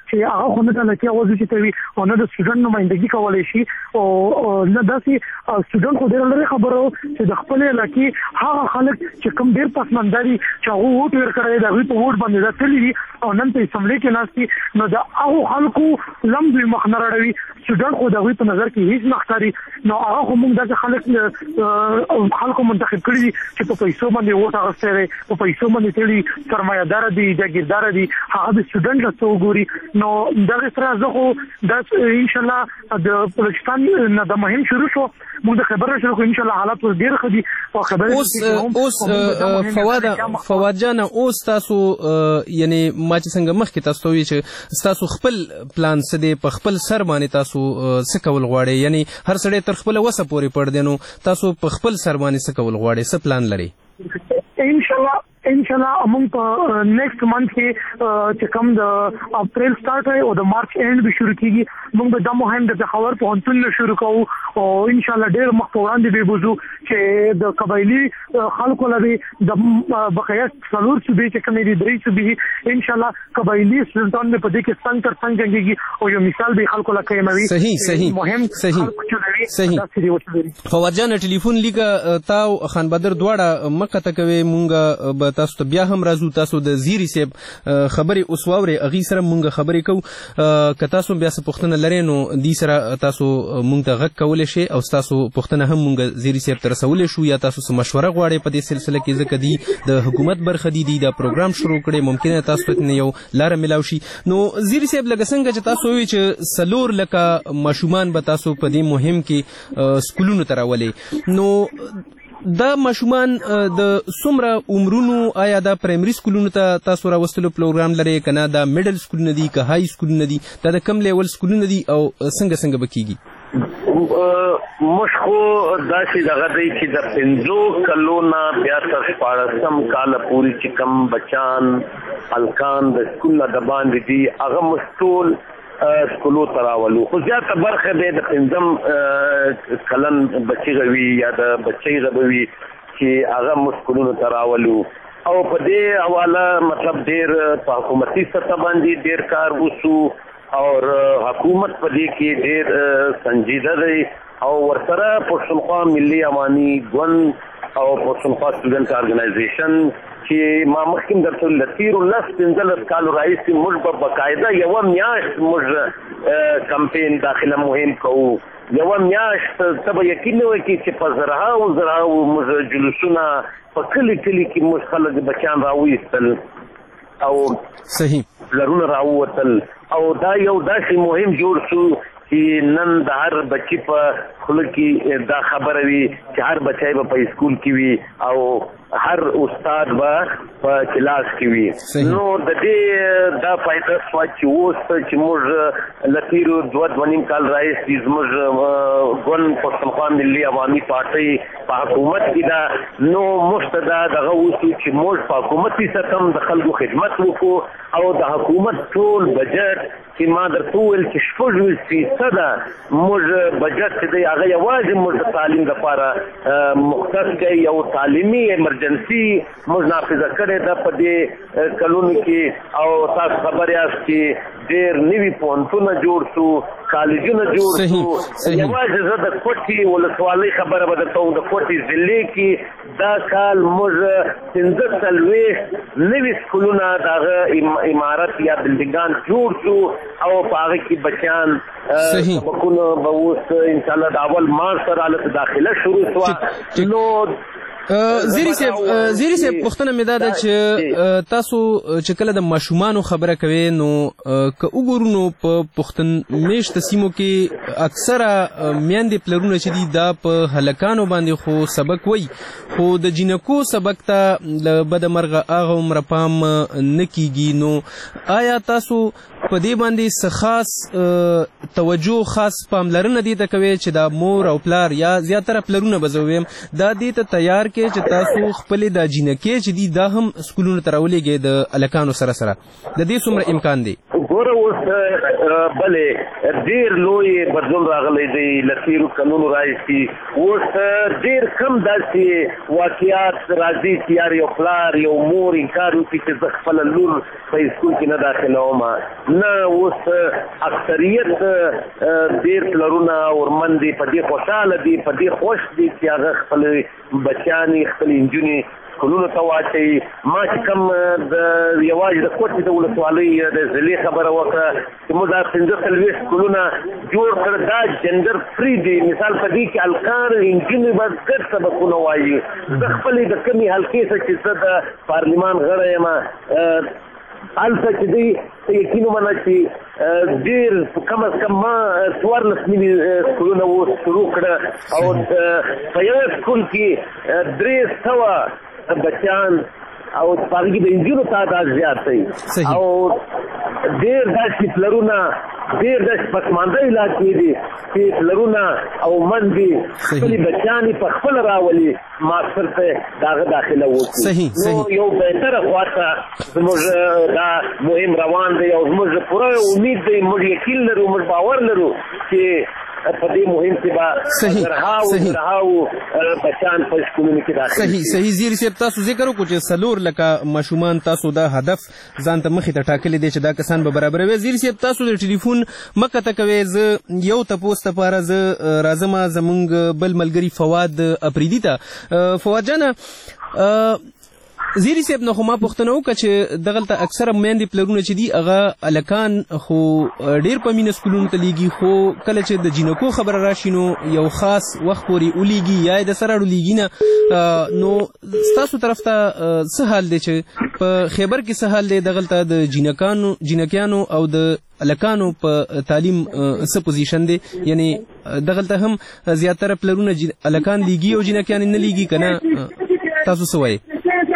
چې هغه خو نه د لکه وځي چې کوي او نه د سټوډنټ نمائندګي کولای شي او نه داسې سټوډنټ خو ډېر لري خبرو چې د خپل لکه هغه خلک چې کوم ډېر پسمندري چې هغه ووټ ورکړي دا وی په ووټ باندې راځي او نن په اسمبلی کې ناشتي نو دا هغه خلکو لمبي مخ نه راړوي سټوډنټ خو دا وی په نظر کې هیڅ مختاري نو هغه هم د خلکو منتخب کړي چې په پیسو باندې ووټ اخیستي په پیسو باندې تړي سرمایه‌دار دي جاګیردار دي هغه د سټوډنټ له څو ګوري نو دغه سره زه خو د ان شاء الله د پاکستان نه د مهم شروع شو موږ د خبره شروع ان شاء الله حالات ډیر ښه دي او خبره اوس فواد جان اوس تاسو یعنی ما چې څنګه مخکې تاسو وی چې تاسو خپل پلان څه دی په خپل سر باندې تاسو څه کول غواړئ یعنی هر سړی تر خپل وسه پورې پړ دی نو تاسو په خپل سر باندې څه کول غواړئ څه پلان لرئ ان شاء الله موږ په نیکسټ منث کې چې کوم د اپریل سٹارټ وي او د مارچ اند به شروع کیږي موږ د مهم د خبر په انتن شروع کوو او ان شاء الله ډېر مخ په وړاندې به بوزو چې د قبایلی خلکو لري د بقایت څلور صوبې چې کومې دي درې صوبې ان شاء الله قبایلی سلطان په دې کې څنګه تر څنګه کېږي او یو مثال به خلکو لکه یموي صحیح فواد جان ټلیفون لیکه تاو خان بدر دواړه مقته کوي مونږ به تاسو ته بیا هم راځو تاسو د زیری صاحب خبرې اوس واورئ هغې سره مونږ خبرې کوو که تاسو بیا څه پوښتنه لرئ نو دې سره تاسو مونږ ته غږ کولی شئ او ستاسو پوښتنه هم مونږ زیری صاحب ته رسولی شو یا تاسو څه مشوره غواړئ په دې سلسله کې ځکه دی د حکومت برخه دي دا پروګرام شروع کړی ممکنه تاسو ته یو لاره میلاو شي نو زیری صاحب لکه څنګه چې تاسو وایئ چې څلور لکه ماشومان به تاسو په دې مهم کې سکولونو ته راولئ نو دا ماشومان د څومره عمرونو آیا دا پرایمري سکولونو ته تاسو راوستلو پروګرام لرئ که نه دا میډل سکولونه دي که های سکولونه دي دا د کم لیول سکولونه دي او څنګه به کیږي موږ خو داسې دغه دی چې د 50 کلونه بیا تر 14 کاله پورې چې کوم بچان هلکان د سکول نه د باندې دي هغه مستول سکولو تراولو خو زیاته برخه دی د 15 کلن بچی غوي یا د بچی غوي چې هغه مسکولونو تراولو او په دې حواله مطلب ډیر په حکومتي سطح باندې ډیر کار وسو او حکومت په دې کې ډیر سنجیده دی او ورسره پښتونخوا ملي اماني ګوند او پښتونخوا سټوډنټ ارګنایزیشن چې ما مخکې درته لتیرو لس 15 کالو راهیسې موږ په باقاعده یوه میاشت موږ کمپین داخله مهم کوو یوه میاشت ته به یقین نه وکړي چې په زرهاو موږ جلوسونه په کلي کې موږ خلک بچیان راویستل او صحیح لرونه راووتل او دا یو داسې مهم جوړ شو چې نن د هر بچی په خوله کې دا خبره وي چې هر بچی به په اسکول کې وي او هر استاد به په کلاس کې وي نو د دې دا فایده شوه چې اوس چې موږ له تېرو 2.5 کال راهیسې زموږ ګوند پښتونخوا ملي عوامي پارټۍ په حکومت کې ده نو موږ ته دا دغه وشو چې موږ په حکومتي سطح هم د خلکو خدمت وکړو او د حکومت ټول بجټ چې ما درته وویل چې 40% موږ بجټ چې دی هغه یوازې موږ د تعلیم لپاره مختص دی یو تعلیمي ایمرجنسي موږ نافذه کړې ده په دې کلونو کې او تاسو خبر یاست چې ډېر نوي پوهنتونه جوړ شو کالجونه جوړ شو یوازې زه د کوټي ولسوالۍ خبره به درته وم د کوټي ضلع کې دا کال موږ 15 نوي سکولونه د هغه عمارت یا بلډینګان جوړ شو او په هغه کې بچیان سبقونه به اوس انشاءالله د اول مارچ سره هلته داخله شروع شوه نو زیری صاحب پوښتنه مې دا ده چې تاسو چې کله د ماشومانو خبره کوئ نو که وګورو نو په پښتون میشته سیمو کې اکثره میندې پلرونه چې دي دا په هلکانو باندې خو سبق وایي خو د جینکو سبق ته له بده مرغه هغه عمره پام نه کیږي نو آیا تاسو په دې باندې څه خاص توجه خاص پاملرنه دې ته کوئ چې دا مور او پلار یا زیاتره پلرونه به زه ویم دا دې ته تیار چې تاسو خپلې دا جینکې چې دي دا هم سکولونو ته راولېږئ د هلکانو سره د دې څومره امکان دی ګوره اوس بلې ډېر لوی بدلون راغلی دی له تېرو کلونو راهیسې اوس ډېر کم داسې واقعات راځي چې یار یو پلار یو مور انکار وکړي چې زه خپله لور په سکول کې نه داخلوم نه اوس اکثریت ډېر پلرونه ورمندې په دې خوشحاله دي په دې خوش دي چې هغه خپلې بچیانې خپلې نجونې سکولونو ته واچوي ما چې کوم د یوازې د کوټې د ولسوالۍ د ضلعې خبره وکړه چې موږ دا 45 سکولونه جوړ کړ دا جنډر فری دي مثال په دې کې هلکان نجونې به ګډ سبقونه وایي زه خپلې د کمې حلقې څخه چې زه د پارلمان غړی یم هلته چې دی یقین ومنه چې ډېر کم از کم ما 14 ملي سکولونه اوس شروع کړه او په یوه سکول کې 300 بچیان او پاږي د انجینو تعداد زیات دی او ډېر داسې پلرونه ډېر داسې پسمانده علاقې دي چې پلرونه او مندې خپلې بچیانې په خپله راولي ماسټر ته د هغه داخله وکړي نو یو بهتره خواته زموږ دا مهم روان دی او زموږ پوره امید دی موږ یقین لرو موږ باور لرو چې په دې مهم کې به زرهاو بچیان په سکولونو کې داخل صحیح زیری صاحب تاسو ذکر وکړو چې څلور لکه ماشومان تاسو دا هدف ځان ته مخې ته ټاکلی دی چې دا کسان به برابروي زیری صاحب تاسو د ټلیفون مه قطع کوئ زه یو تپوس دپاره زه راځم زموږ بل ملګري فواد اپریدي ته فواد جانه زیری صاحب نه خو ما پوښتنه وکړه چې دغلته اکثره میندې پلرونه چې دي هغه هلکان خو ډېر په مینه سکولونو ته لیږي خو کله چې د جینکو خبره راشي نو یو خاص وخت پورې ولیږي یا یې د سره اړولیږي نه نو ستاسو طرف ته څه حال دی چې په خیبر کې څه حال دی دغلته د جینکیانو او د هلکانو په تعلیم څه پوزیشن دی یعنی دغلته هم زیاتره پلرونه هلکان لیږي او جینکیان نه لیږي که نه تاسو څه وایي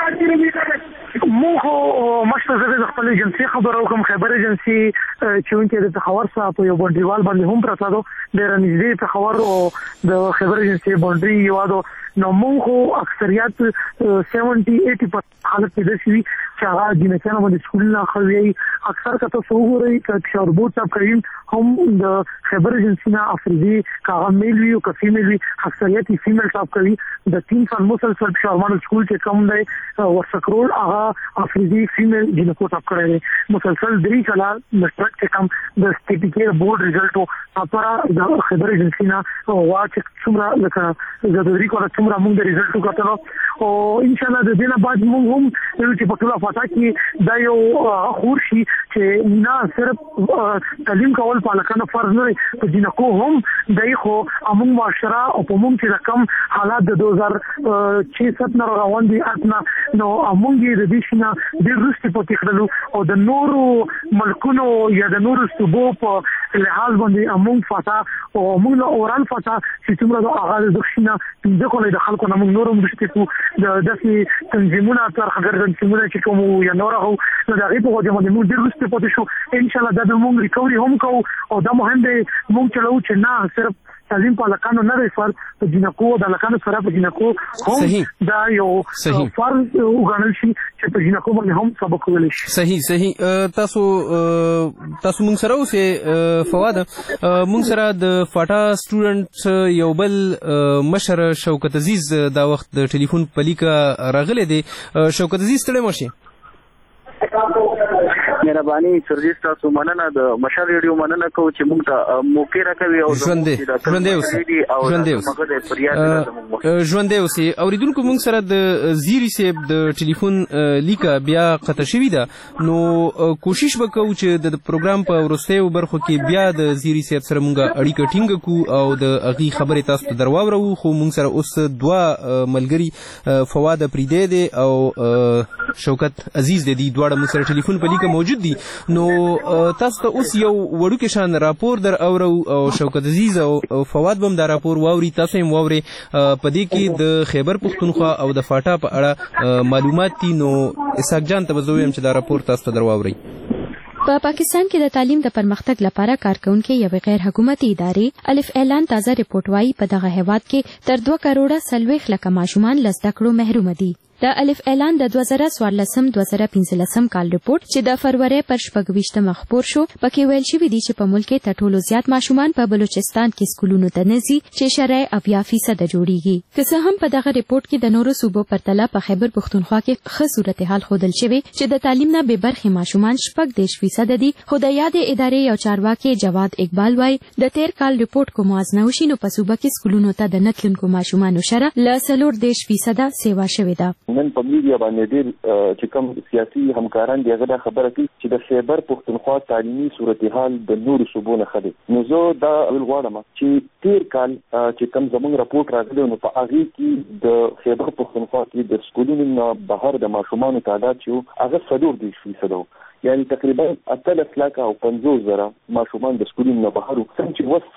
مونږ خو مشته زه د خپل ایجنسۍ خبره وکړم خیبر ایجنسۍ چونکې د پېښور څخه په یو بونډریوال باندې هم پرته ده ډېره نږدې پېښور او د خیبر ایجنسۍ بونډري هېواد نو مونږ خو اکثریت 70-80% خلک کې داسې وي چې هغه جینکیانو باندې سکولونه ښه ویایي اکثر که تاسو وګورئ که کشوربورد صاحب کوي هم د خیبر ایجنسۍ نه افریدي که هغه میل وي او که فیمیل وي اکثریت یې فیمیل صاحب کوي د 3 سال مسلسل پېښور سکول چې کوم دی ورسک روډ هغه افریدي فیمیل جینکو صاحب کړی دی مسلسل 3 کاله مشترک چې کوم د سټیټیکیر بورډ رزلټ و لپاره د خیبر ایجنسۍ نه وا چې څومره لکه د درې کاله څومره موږ د رزلټ وکتلو او انشاءالله د دې نه بعد موږ هم چې په ټوله فضا کې دا یو خور شي چې نه صرف تعلیم کول په هلکانو فرض نه دی په جینکو هم دی خو موږ معاشره او په موږ چې د کوم حالات د 2006 نه روان دي اتنا نو موږ یې د دې شي نه ډېر وروسته پاتې کړلو او د نورو ملکونو یا د نورو صوبو په لحاظ باندې موږ فضا او موږ له اورال فضا چې څومره د هغه د دښې نه پنځه کاله د خلکو نه موږ نور هم وروسته کړو د داسې تنظیمونه ترخګر تنظیمونه چې کوم یا نور هغو نو د هغې په وجه باندې موږ ډېر وروسته پاتې شو انشاءالله دا به موږ ریکوري هم کوو او دا مهم دی موږ چلوو چې نه صرف تعلیم په هلکانو نه دی فرض په جینکو د هلکانو سره په جینکو هم دا یو فرض وګڼل شي چې په جینکو باندې هم سبق ویلی شي صحیح تاسو موږ سره اوسئ فواد موږ سره د فاټا سټوډنټ یو بل مشر شوکت عزیز دا وخت د ټلیفون په لیکه راغلی دی شوکت عزیز ستړی مه شئ مهرباني سرجیت تاسو مننه د مشال ریډیو مننه کوو چې موږ ته موقع راکوي او ژوندی اوسئ اوریدونکو موږ سره د زیری صاحب د ټلیفون لیکه بیا قطع شوي ده نو کوشش به کوو چې د پروګرام په وروستیو برخو کې بیا د زیری صاحب سره موږ اړیکه ټینګه کړو او د هغې خبرې تاسو ته در واورو خو موږ سره اوس دوه ملګري فواد اپریدی دی او شوکت عزیز دی دواړه موږ سره ټلیفون په لیکه موجود دي نو تاسو ته اوس یو وړوکی شان راپور در اورو او شوکت عزیز او فواد به هم دا راپور واوري تاسو هم واورئ په دې کې د خیبر پښتونخوا او د فاټا په اړه معلومات دي نو اسحاق جان ته به زه ویم چې دا راپور تاسو ته در واورئ په پاکستان کې د تعلیم د پرمختګ لپاره کارکونکي یو غیر حکومتي ادارې الف اعلان تازه ریپورت وايي په دغه هیواد کې تر 2 کروڑه 40 لک ماشومان له زده کړو محروم دي د الف اعلان د 2014-2015 کال ریپورت چې د فروری پر 26 مخبور شو پکې ویل شوی دی چې په ملک کې تر ټولو زیات ماشومان په بلوچستان کې سکولونو ته نه ځي چې شرعي 80% جوړیږي. که څه هم په دغه ریپورت کې د نورو صوبو پرتله په خیبر پښتونخوا کې ښه صورتحال ښودل شوی چې د تعلیم نه بې برخې ماشومان 14% دي. خو د یادې ادارې یو چارواکي جواد اقبال وایي د تیر کال ریپورت کو موازنه وشي نو په صوبه کې سکولونو ته د نتلونکو ماشومانو شرح له 14% سیوا شوې ده. نن په میډیا باندې ډېر چې کوم سیاسي همکاران دي هغه دا خبره کوي چې د خیبر پښتونخوا تعلیمي صورتحال د نورو صوبو نه ښه دی. نو زه دا غواړم چې تیر کال چې کوم زموږ راپورټ راغلی نو په هغې کې د خیبر پښتونخوا کې د سکولونو نه بهر د ماشومانو تعداد چې هغه 14% و، یعنی تقریبا 13,50,000 ماشومان د سکولونو نه بهر وو، څنګه چې اوس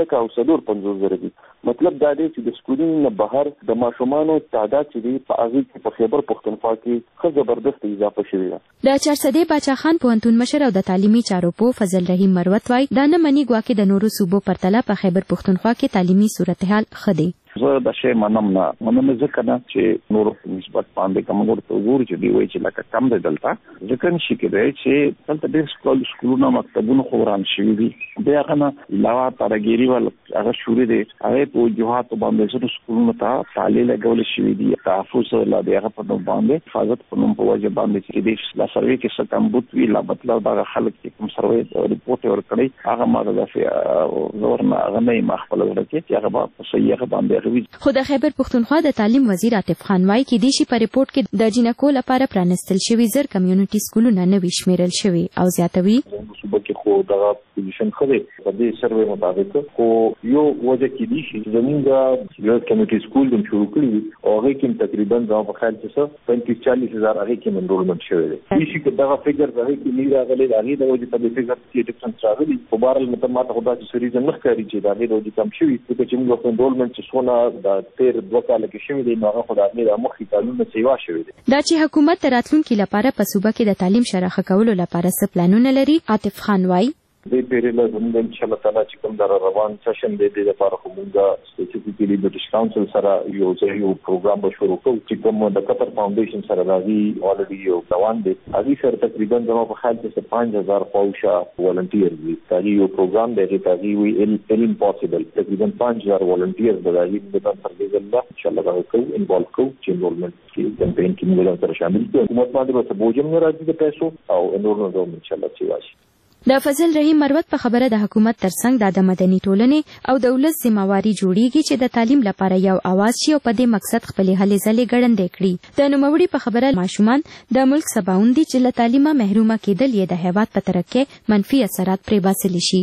13,50,000 دي. مطلب دا دی چې د سکولونو نه بهر د ماشومانو تعداد چې دی په هغې کې په خیبر پښتونخوا کې ښه زبردست اضافه شوې ده. د چارسدې باچا خان پوهنتون مشر او د تعلیمي چارو پوه فضل رحیم مروت وایي دا نه مني ګواکې د نورو صوبو پرتله په خیبر پښتونخوا کې تعلیمي صورتحال ښه دی. زه د شی منم نه ځکه نه چې نورو نسبت باندې کوم ورته وګورو چې دی وایي چې لکه کم دی دلته ځکه نشي کېدای چې دلته ډېر سکولونه مکتبونه خو وران شوي دي. بیا هغه نه علاوه ترهګیري ول هغه شوري دی هغې په وجوهاتو باندې ځینو سکولونو ته تالې لګولې شوي دي، تحفظ لا د هغه په نوم باندې حفاظت په نوم په وجه باندې چې دی لا سروې کې څه کمبود وي لا مطلب دغه خلک چې کوم سروې ریپورټ یې ورکړی هغه ما داسې زور نه هغه نه یې ما خپله زړه کې چې هغه به په صحیح هغه باندې خو د خیبر پښتونخوا د تعلیم وزیر عاطف خان وایي کې دې شي په ریپورت کې د جنکو لپاره پرانستل شوي زر کمیونټي سکولونه نه وي شمیرل شوي او زیاتوي صوبه کې خو دغه پوزیشن خو دی په دې سروې مطابق خو یو وجه کې دي چې زمونږ یو کمیونټي سکول هم شروع کړی او هغه کې تقریبا دا په خیال چې 35-40 هزار هغه کې انرولمنت شوی دی. هیڅ کې دغه فګر هغه کې نه راغلی هغه د وجه په دې فګر کې ډیفرنس راغلی په بهرحال متماته خدا چې سریزه نه ښکاري چې دا د وجه کم شوی چې موږ انرولمنت چې څونه د تیر 2 کال کې شوی دی نو هغه خدای د مخکې کالونو سیوا شوی دی. دا چې حکومت راتلونکي لپاره په صوبه کې د تعلیم شرح کولو لپاره څه پلانونه لري عاطف خان وایي دې پیریډ له زموږ ان شاء الله تعالی چې کوم در روان سیشن دی د لپاره کومه سپیسیفیکلی برټش کونسل سره یو پروګرام به شروع کوو چې کوم د قطر فاونډیشن سره راځي الریډي یو روان دی هغه سره تقریبا زموږ په خیال کې 5000 پاوشه والنټیر دي هغه یو پروګرام دی چې هغه وی ال امپوسیبل تقریبا 5000 والنټیر د هغه د ترګیز الله ان شاء الله راکو انوالو کو چې انرولمنت کې کمپاین کې موږ سره شامل کړو حکومت باندې به بوجم نه راځي د پیسو او انرولمنت ان شاء الله چې واشي. د فضل رحیم مروت په خبره د حکومت ترڅنګ د مدني ټولنې او د ولس ذمہواری جوړیږي چې د تعلیم لپاره یو आवाज شي او په دې مقصد خپل هلې ځلې ګړندې کړي. د نوموړي په خبره ماشومان د ملک سباوند دي چې له تعلیمه محرومه کېدل یې د هیواد په ترقۍ منفي اثرات پرې باسلی شي.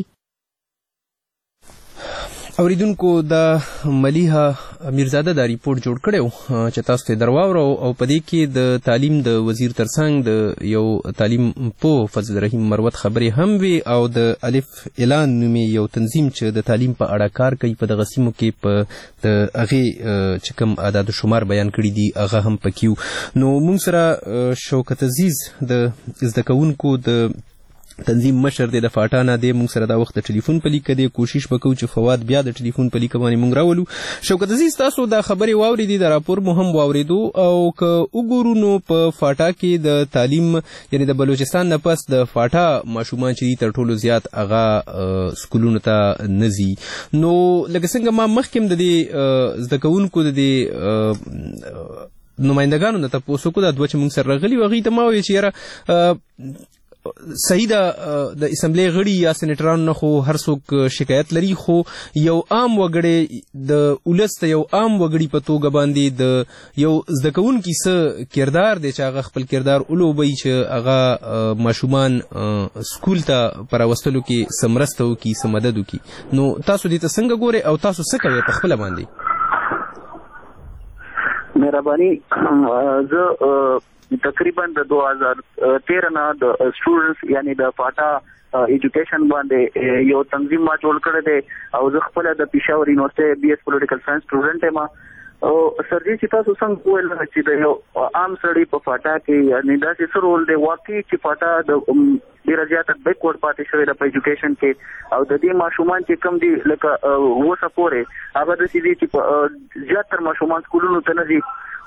اوریدونکو د ملیحه میرزاده دا ریپورت جوړ کړو چې تاسو ته درواورو او په دې کې د تعلیم د وزیر ترڅنګ د یو تعلیم په فضل رحیم مروت خبرې هم وي او د الف اعلان نومي یو تنظیم چې د تعلیم په اړه کار کوي په دغه سیمو کې په د هغې چې کوم اعداد و شمار بیان کړي دي هغه هم پکې نو موږ سره شوکت عزیز د زده کوونکو د تنظیم مشر دی د فاټا نه دی موږ سره دا وخت د ټلیفون په لیکه دی کوشش وکړو چې فواد بیا د ټلیفون په لیکه باندې موږ راولو. شوکت عزیز تاسو دا خبرې واورېدې د راپور مو هم واورېدو او که وګورو نو په فاټا کې د تعلیم یعنی د بلوچستان نه پس د فاټا ماشومان چې دي تر ټولو زیات هغه سکولونو ته نه ځي نو لکه څنګه ما مخکې هم د دې زده کوونکو د دې نمایندګانو نه تپوس وکړو دا دوه چې موږ سره راغلي وو هغوی ته ما وویل چې یاره صحیح ده د اسمبلی غړي یا سینیټرانو نه خو هر څوک شکایت لري خو یو عام وګړی د ولس ته یو عام وګړي په توګه باندې د یو زده کوونکي څه کردار دی چې هغه خپل کردار ولوبوي چې هغه ماشومان سکول ته په راوستلو کې څه مرسته وکړي څه مدد وکړي نو تاسو دې ته څنګه ګورئ او تاسو څه کوئ په خپله باندې؟ مهرباني زه تقریبا د 2013 نه د سټوډنټس یعنی د فاټا ایجوکیشن باندې یو تنظیم ما جوړ کړی دی او زه خپل د پېښور یونیورسيټي بي اس پولیټیکل ساينس سټوډنټ یم او سرجي چې تاسو څنګه وویل چې د یو عام سړي په فاټا کې یعنی داسې څه رول دی واقعي چې فاټا د ډېره زیاته بیکورډ پاتې شوې ده په ایجوکیشن کې او د دې ماشومان چې کم دي لکه اوسه پورې هغه داسې دي چې زیاتره ماشومان سکولونو ته نه ځي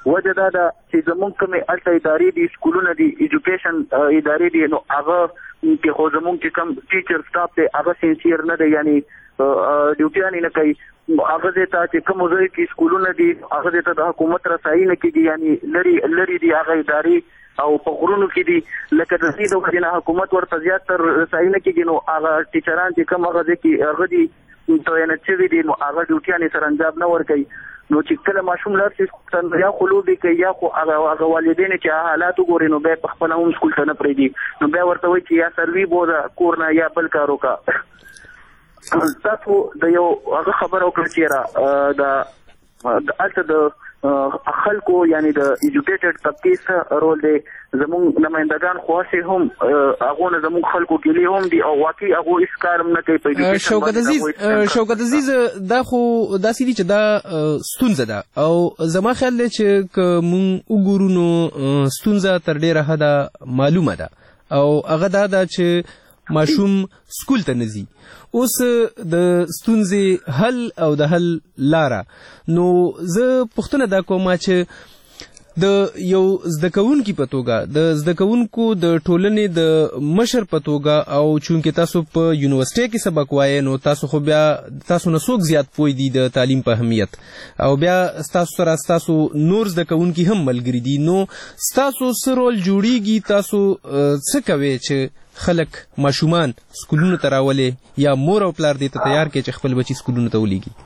وجه دا ده چې زمونږ کومې هلته ادارې دي سکولونه دي ایجوکیشن ادارې دي نو هغه کې خو زمونږ چې کوم ټیچر سټاف دی هغه سینسیر نه دی یعنی ډیوټیانې نه کوي هغه ځای ته چې کوم ځای کې سکولونه دي هغه ځای ته د حکومت رسایي نه کېږي یعنی لرې دي هغه ادارې او په غرونو کې دي لکه د دې د وجې نه حکومت ورته زیات تر رسایي نه کېږي نو هغه ټیچران چې کوم هغه ځای کې هغه دي تعینات شوي دي نو هغه ډیوټیانې سره انجام نه ورکوي نو چې کله ماشوم لاړ شي یا خو لوبې کوي یا خو هغه والدین چې حالات وګوري نو بیا پخپله هم سکول ته نه پرېږدي نو بیا ورته وایي چې یا سروي بوځه کور نه یا بل کار وکړه تاسو د یو هغه خبره وکړه چې د هلته د خلکو یعنی د ایجوکیټډ طبقې څه رول دی زمونږ نمایندګان خواشي هم هغو نه زمونږ خلکو ګیلې هم دي او واقعي هغو هېڅ کار هم نه کوي په ایجوکیشن شوکت عزیز دا خو داسې دي چې دا ستونزه ده او زما خیال دی چې که مونږ وګورو نو ستونزه تر ډېره حده معلومه ده او هغه دا ده چې ماشوم سکول ته نه ځي اوس د ستونزې حل او د حل لاره نو زه پوښتنه دا کوم چې د یو زده کوونکي په توګه د زده کوونکو د ټولنې د مشر په توګه او چونکې تاسو په یونیورسټۍ کې سبق وایې نو تاسو خو بیا تاسو نه څوک زیات پوه دي د تعلیم په اهمیت او بیا ستاسو سره ستاسو نور زده کوونکي هم ملګري دي نو ستاسو څه رول جوړیږي تاسو څه کوئ چې خلک ماشومان سکولونو ته راولي یا مور او پلار دې ته تیار کړي چې خپل بچي سکولونو ته ولیږي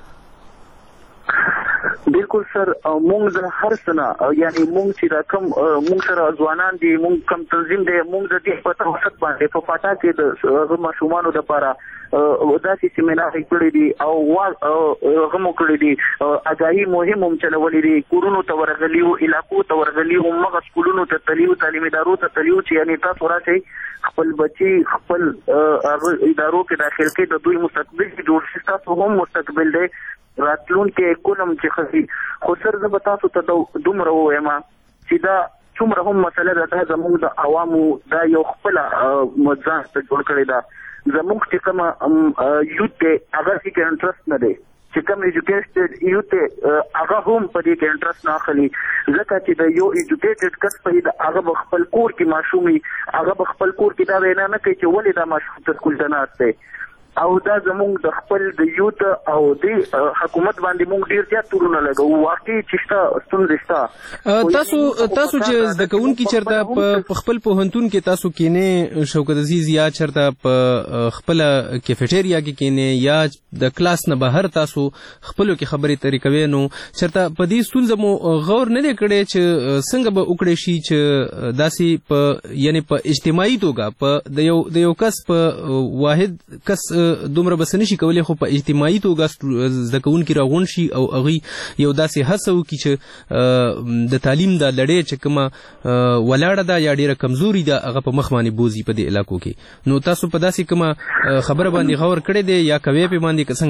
بالکل سر مونږ د هر څه نه یعنی مونږ چې دا کوم مونږ سره ځوانان دي مونږ کوم تنظیم دی مونږ د دې په توسط باندې په فاټا کې د ماشومانو لپاره داسې سیمینار کړی دي او هغه مو کړی دي اګاهي مهم هم چلولې دي کورونو ته ورغلیو علاقو ته ورغلیو مغه سکولونو ته تلیو تعلیمي ادارو ته تلیو چې یعنی تاسو راشئ خپل بچي خپل ادارو کې داخل کې د دوی مستقبل کې جوړ شي تاسو هم مستقبل دی راتلونکي کولم چې خسي خو سر زه به تاسو ته دومره ووایم چې دا څومره هم مسله ده دا زموږ د عوامو دا یو خپله ځان ته جوړ کړې ده زموږ چې کومه یوت دی هغه کې انټرسټ نه دی چې کوم ایجوکیټډ یوت هغه هم په دې کې انټرسټ نه اخلي ځکه چې د یو ایجوکیټډ کس په هغه به خپل کور کې ماشوم وي هغه به خپل کور کې دا وینا نه کوي چې ولې دا ماشوم ته سکول ته ناست دی او دا زمونږ د خپل د یوت او د حکومت باندې مونږ ډیر زیات تورونه لګو واقعي چې شته ستونزې شته تاسو چې زده کوونکي چېرته په خپل پوهنتون کې تاسو کینې شوکت عزیز یا چېرته په خپله کیفیټیریا کې کینې یا د کلاس نه بهر تاسو خپلو کې خبرې ترې کوئ نو چېرته په دې ستونزه مو غور نه دی کړی چې څنګه به وکړی شي چې داسې په یعنې په اجتماعي توګه د یو کس په واحد کس دومره بس نشي کولی خو په اجتماعي توګه زده کوونکي راغونډ شي او هغوی یو داسې هڅه وکړي چې د تعلیم دا لړۍ چې کومه ولاړه ده یا ډېره کمزوري ده هغه په مخ باندې بوځي په دې علاقو کې نو تاسو په داسې کومه خبره باندې غور کړی دی یا کوئ پې باندې که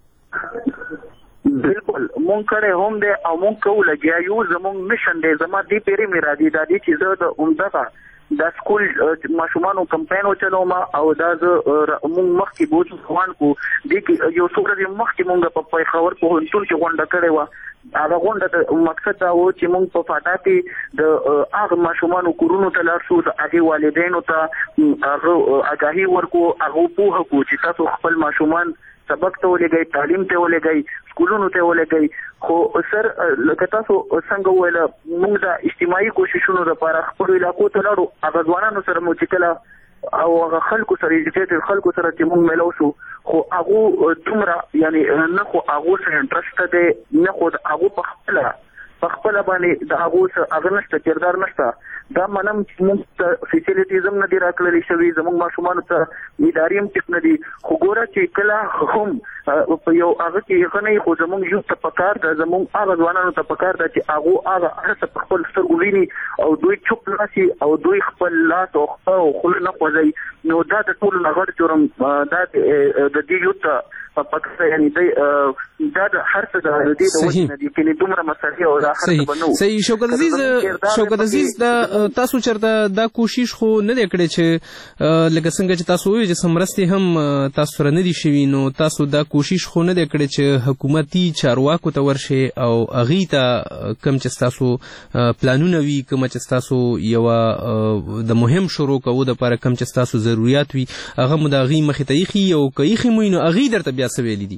څنګه بالکل مونږ کړی هم دی او مونږ کوو لګیا یو زمونږ مشن دی زما دې پیرې مې راځي دا دی چې زه د عمدغه دا سکول ماشومانو کمپاین وچلوم او دا مونږ مخکې بوځو روان کو دې کې یو څو ورځې مخکې مونږ په پیښور پوهنتون کې غونډه کړې وه هغه غونډه د مقصد دا و چې مونږ په فاټا کې د هغه ماشومانو کورونو ته لاړ شو د هغې والدینو ته هغه اګاهي ورکو هغه پوهه کړو چې تاسو خپل ماشومان سبق ته ولېږئ تعلیم ته ولېږئ سکولونو ته ولېږئ خو سر لکه تاسو څنګه وویله موږ د اجتماعي کوششونو لپاره خپلو علاقو ته لاړو هغه ځوانانو سره مو چې کله او هغه خلکو سره ایجوکیټډ خلکو سره چې موږ میلاو شو خو هغو دومره یعنې نه خو هغو سره انټرسټ دی نه خو د هغو په خپله باندې د هغو هغه نشته کردار نشته دا منم چې موږ ته فیسیلیټیز هم نه دي راکړلې شوي زموږ ماشومانو ته ادارې هم ټیک نه دي خو ګوره چې کله هم په یو هغه کې هغه نه خو زموږ یوت ته پکار ده زموږ هغه ځوانانو ته پکار ده چې هغو هغه هر څه په خپل سترګو ویني او دوی چوپ ناسي او دوی خپل لاس او خپه او خوله نه خوځوي نو دا د ټولو نه غټ جرم دا د دې یوت ته پکار یعنې دا د هر څه د دې د وجې نه دي چې دومره مسلې او دا هر څه به نه صحیح شوکت عزیز دا تاسو چرته دا کوشش خو نه دی کړی چې لکه څنګه چې تاسو وایئ چې سمرستې هم تاسو سره نه دي شوي، نو تاسو دا کوشش خو نه دی کړی چې حکومتي چارواکو ته ورشئ او هغوی ته کوم چې ستاسو پلانونه وي، کومه چې ستاسو یوه د مهم شروع کوو دپاره کوم چې ستاسو ضروریات وي هغه مو د هغوی مخې ته ایښي، او که ایښي مو نو هغوی درته بیا څه ویلي دي؟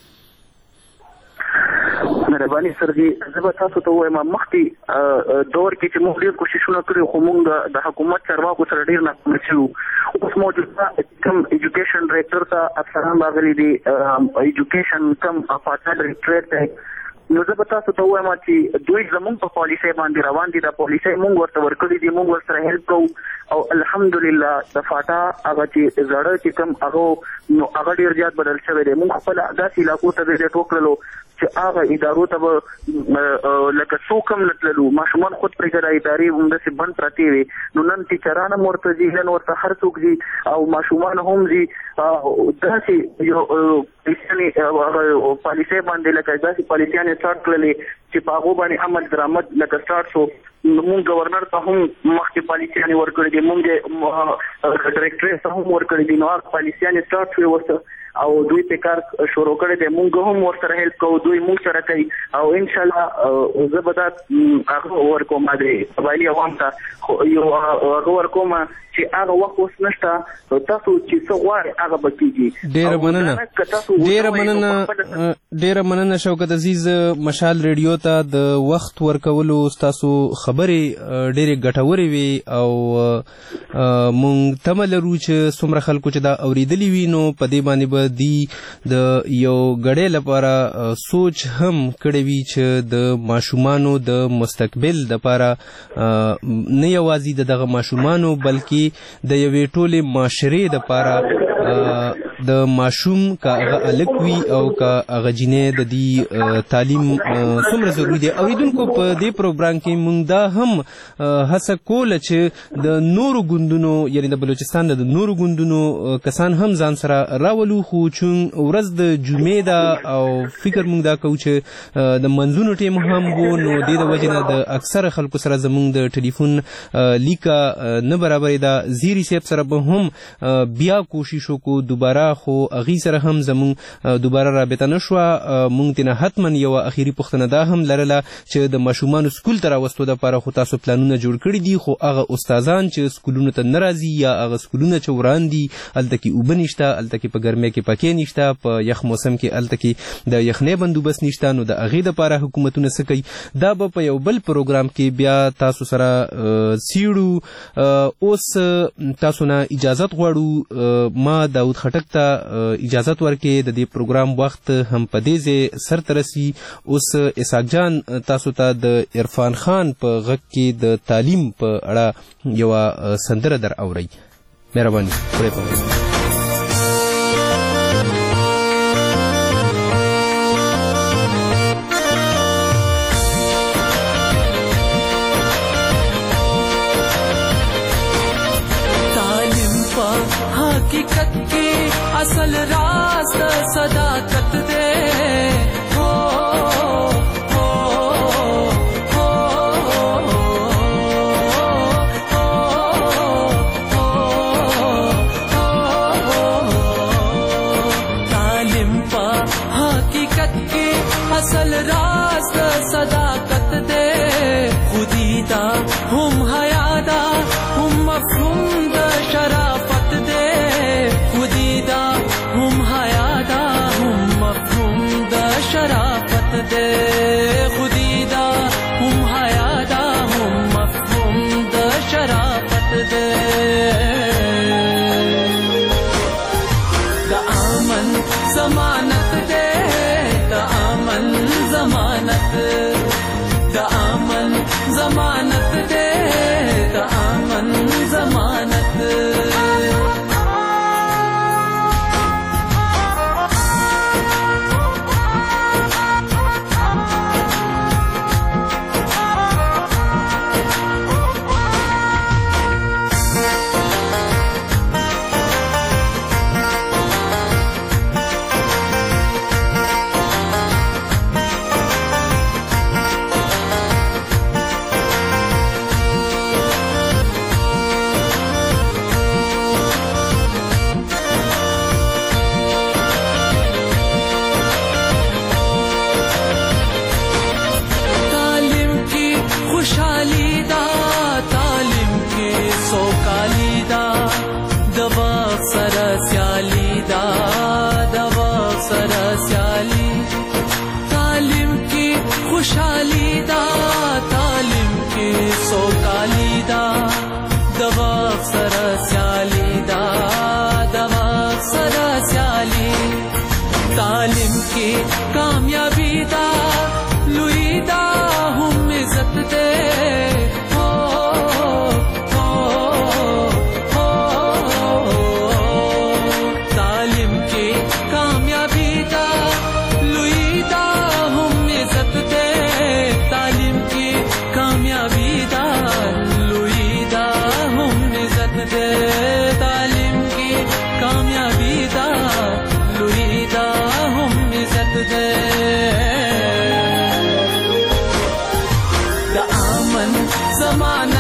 مهرباني سر جی، زه به تاسو ته ووایم مخکې دور کې چې موږ ډېر کوششونه کړي خو موږ د حکومت چارواکو سره ډېر ناکامه شوي. اوس موجوده کوم ایجوکیشن ډایرکټر ته افسران راغلي دي، ایجوکیشن کوم فاټا ډایرکټریټ دی، نو زه به تاسو ته ووایم چې دوی زموږ په پالیسۍ باندې روان دي. دا پالیسۍ موږ ورته ورکړي دي، موږ ورسره هیلپ کوو، او الحمدلله د فاټا هغه چې زړه چې کوم هغه نو هغه ډېر زیات بدل شوی دی. موږ خپله داسې علاقو ته ډېر ټوکړلو چې هغه ادارو ته به لکه څوک هم نه تللو، ماشومان خود پرېږده ادارې همداسې بند پرتې وې، نو نن ټیچران هم ورته ځي، نن ورته هر څوک ځي او ماشومان هم ځي. داسې یو پالیسۍ باندې لکه داسې پالیسیانې سټارټ کړلې چې په هغو باندې عمل درآمد لکه سټارټ شو. مونږ گورنر ته هم مخکې پالیسیانې ورکړې دي، مونږ ډایرکټریټ ته هم ورکړې دي، نو هغه پالیسیانې سټارټ شوې ورسره او دوی په کار شروع کړی دی. مونږ هم ورسره هیلپ کوو، دوی مونږ سره کوي، او انشاءالله زه به دا هغه ورکوم د قبایلي عوام ته یو هغه ورکوم چې هغه وخت اوس نشته، تاسو چې څه غواړئ هغه به کېږي. ډېره مننه شوکت عزیز، مشال ریډیو ته د وخت ورکولو ستاسو خبرې ډېرې ګټورې وي، او مونږ تمه لرو چې څومره خلکو چې دا اورېدلي وي نو په دې باندې به د یو ګړی لپاره سوچ هم کړی وي چې د ماشومانو د مستقبل دپاره نه یوازې د دغه ماشومانو بلکې د یوې ټولې معاشرې دپاره د ماشوم که هغه هلک وي او که هغه جینۍ د دې تعلیم څومره ضروري دی. اورېدونکو په دې پروګرام کې موږ دا هم هڅه کوله چې د نورو ګوندونو یعنې د بلوچستان د نورو ګوندونو کسان هم ځان سره راولو، خو چون ورځ د جمعې ده او فکر موږ دا کوو چې د منځونو ټیم هم وو، نو دې د وجې نه د اکثره خلکو سره زموږ د ټلیفون لیکه نه برابرې ده. زیري صاحب سره به هم بیا کوشش وکړو دوباره، خو هغوی سره هم زموږ دوباره رابطه نه شوه. موږ تېنه حتما یوه اخري پوښتنه دا هم لرله چې د ماشومانو سکول ته راوستو دپاره خو تاسو پلانونه جوړ کړي دي، خو هغه استادان چې سکولونو ته نه راځي یا هغه سکولونه چې وران دي هلته کې اوبه نشته، هلته کې په ګرمۍ کې پکې نشته، په یخ موسم کې هلته کې د یخنۍ بندوبست نشته، نو د هغې دپاره حکومتونه څه کوي دا به په یو بل پروګرام کې بیا تاسو سره څیړو. اوس تاسو نه اجازت غواړو، ما داود خټک ته اجازت ورکړې، د دې پروګرام وخت هم په دې ځای سر ته رسي. اوس اسحاق جان تاسو ته د عرفان خان په غږ کې د تعلیم په اړه یوه سندره در اورئ. مهرباني خدای په حقیقت کی اصل راز صداقت دے ہو تعلیم پا حقیقت کی اصل راز صداقت دے خودی دا ہم حیادا ہم مفہوم دا شرافت دے خودیدا ہم حیادا ہم مفہوم دا شرافت دے خودیدا ہم حیادا ہم مفہوم دا شرافت دے دا امن ضمانت دے دا امن ضمانت دا امن ضمانت دے دا امن ضمانت खुशहाली दा तालिम की सोकाली दा दवा सरा स्याली दा दवा सरा स्याली तालिम की कामयाबी दा लुई दा हम इज्जत दे ज़मानत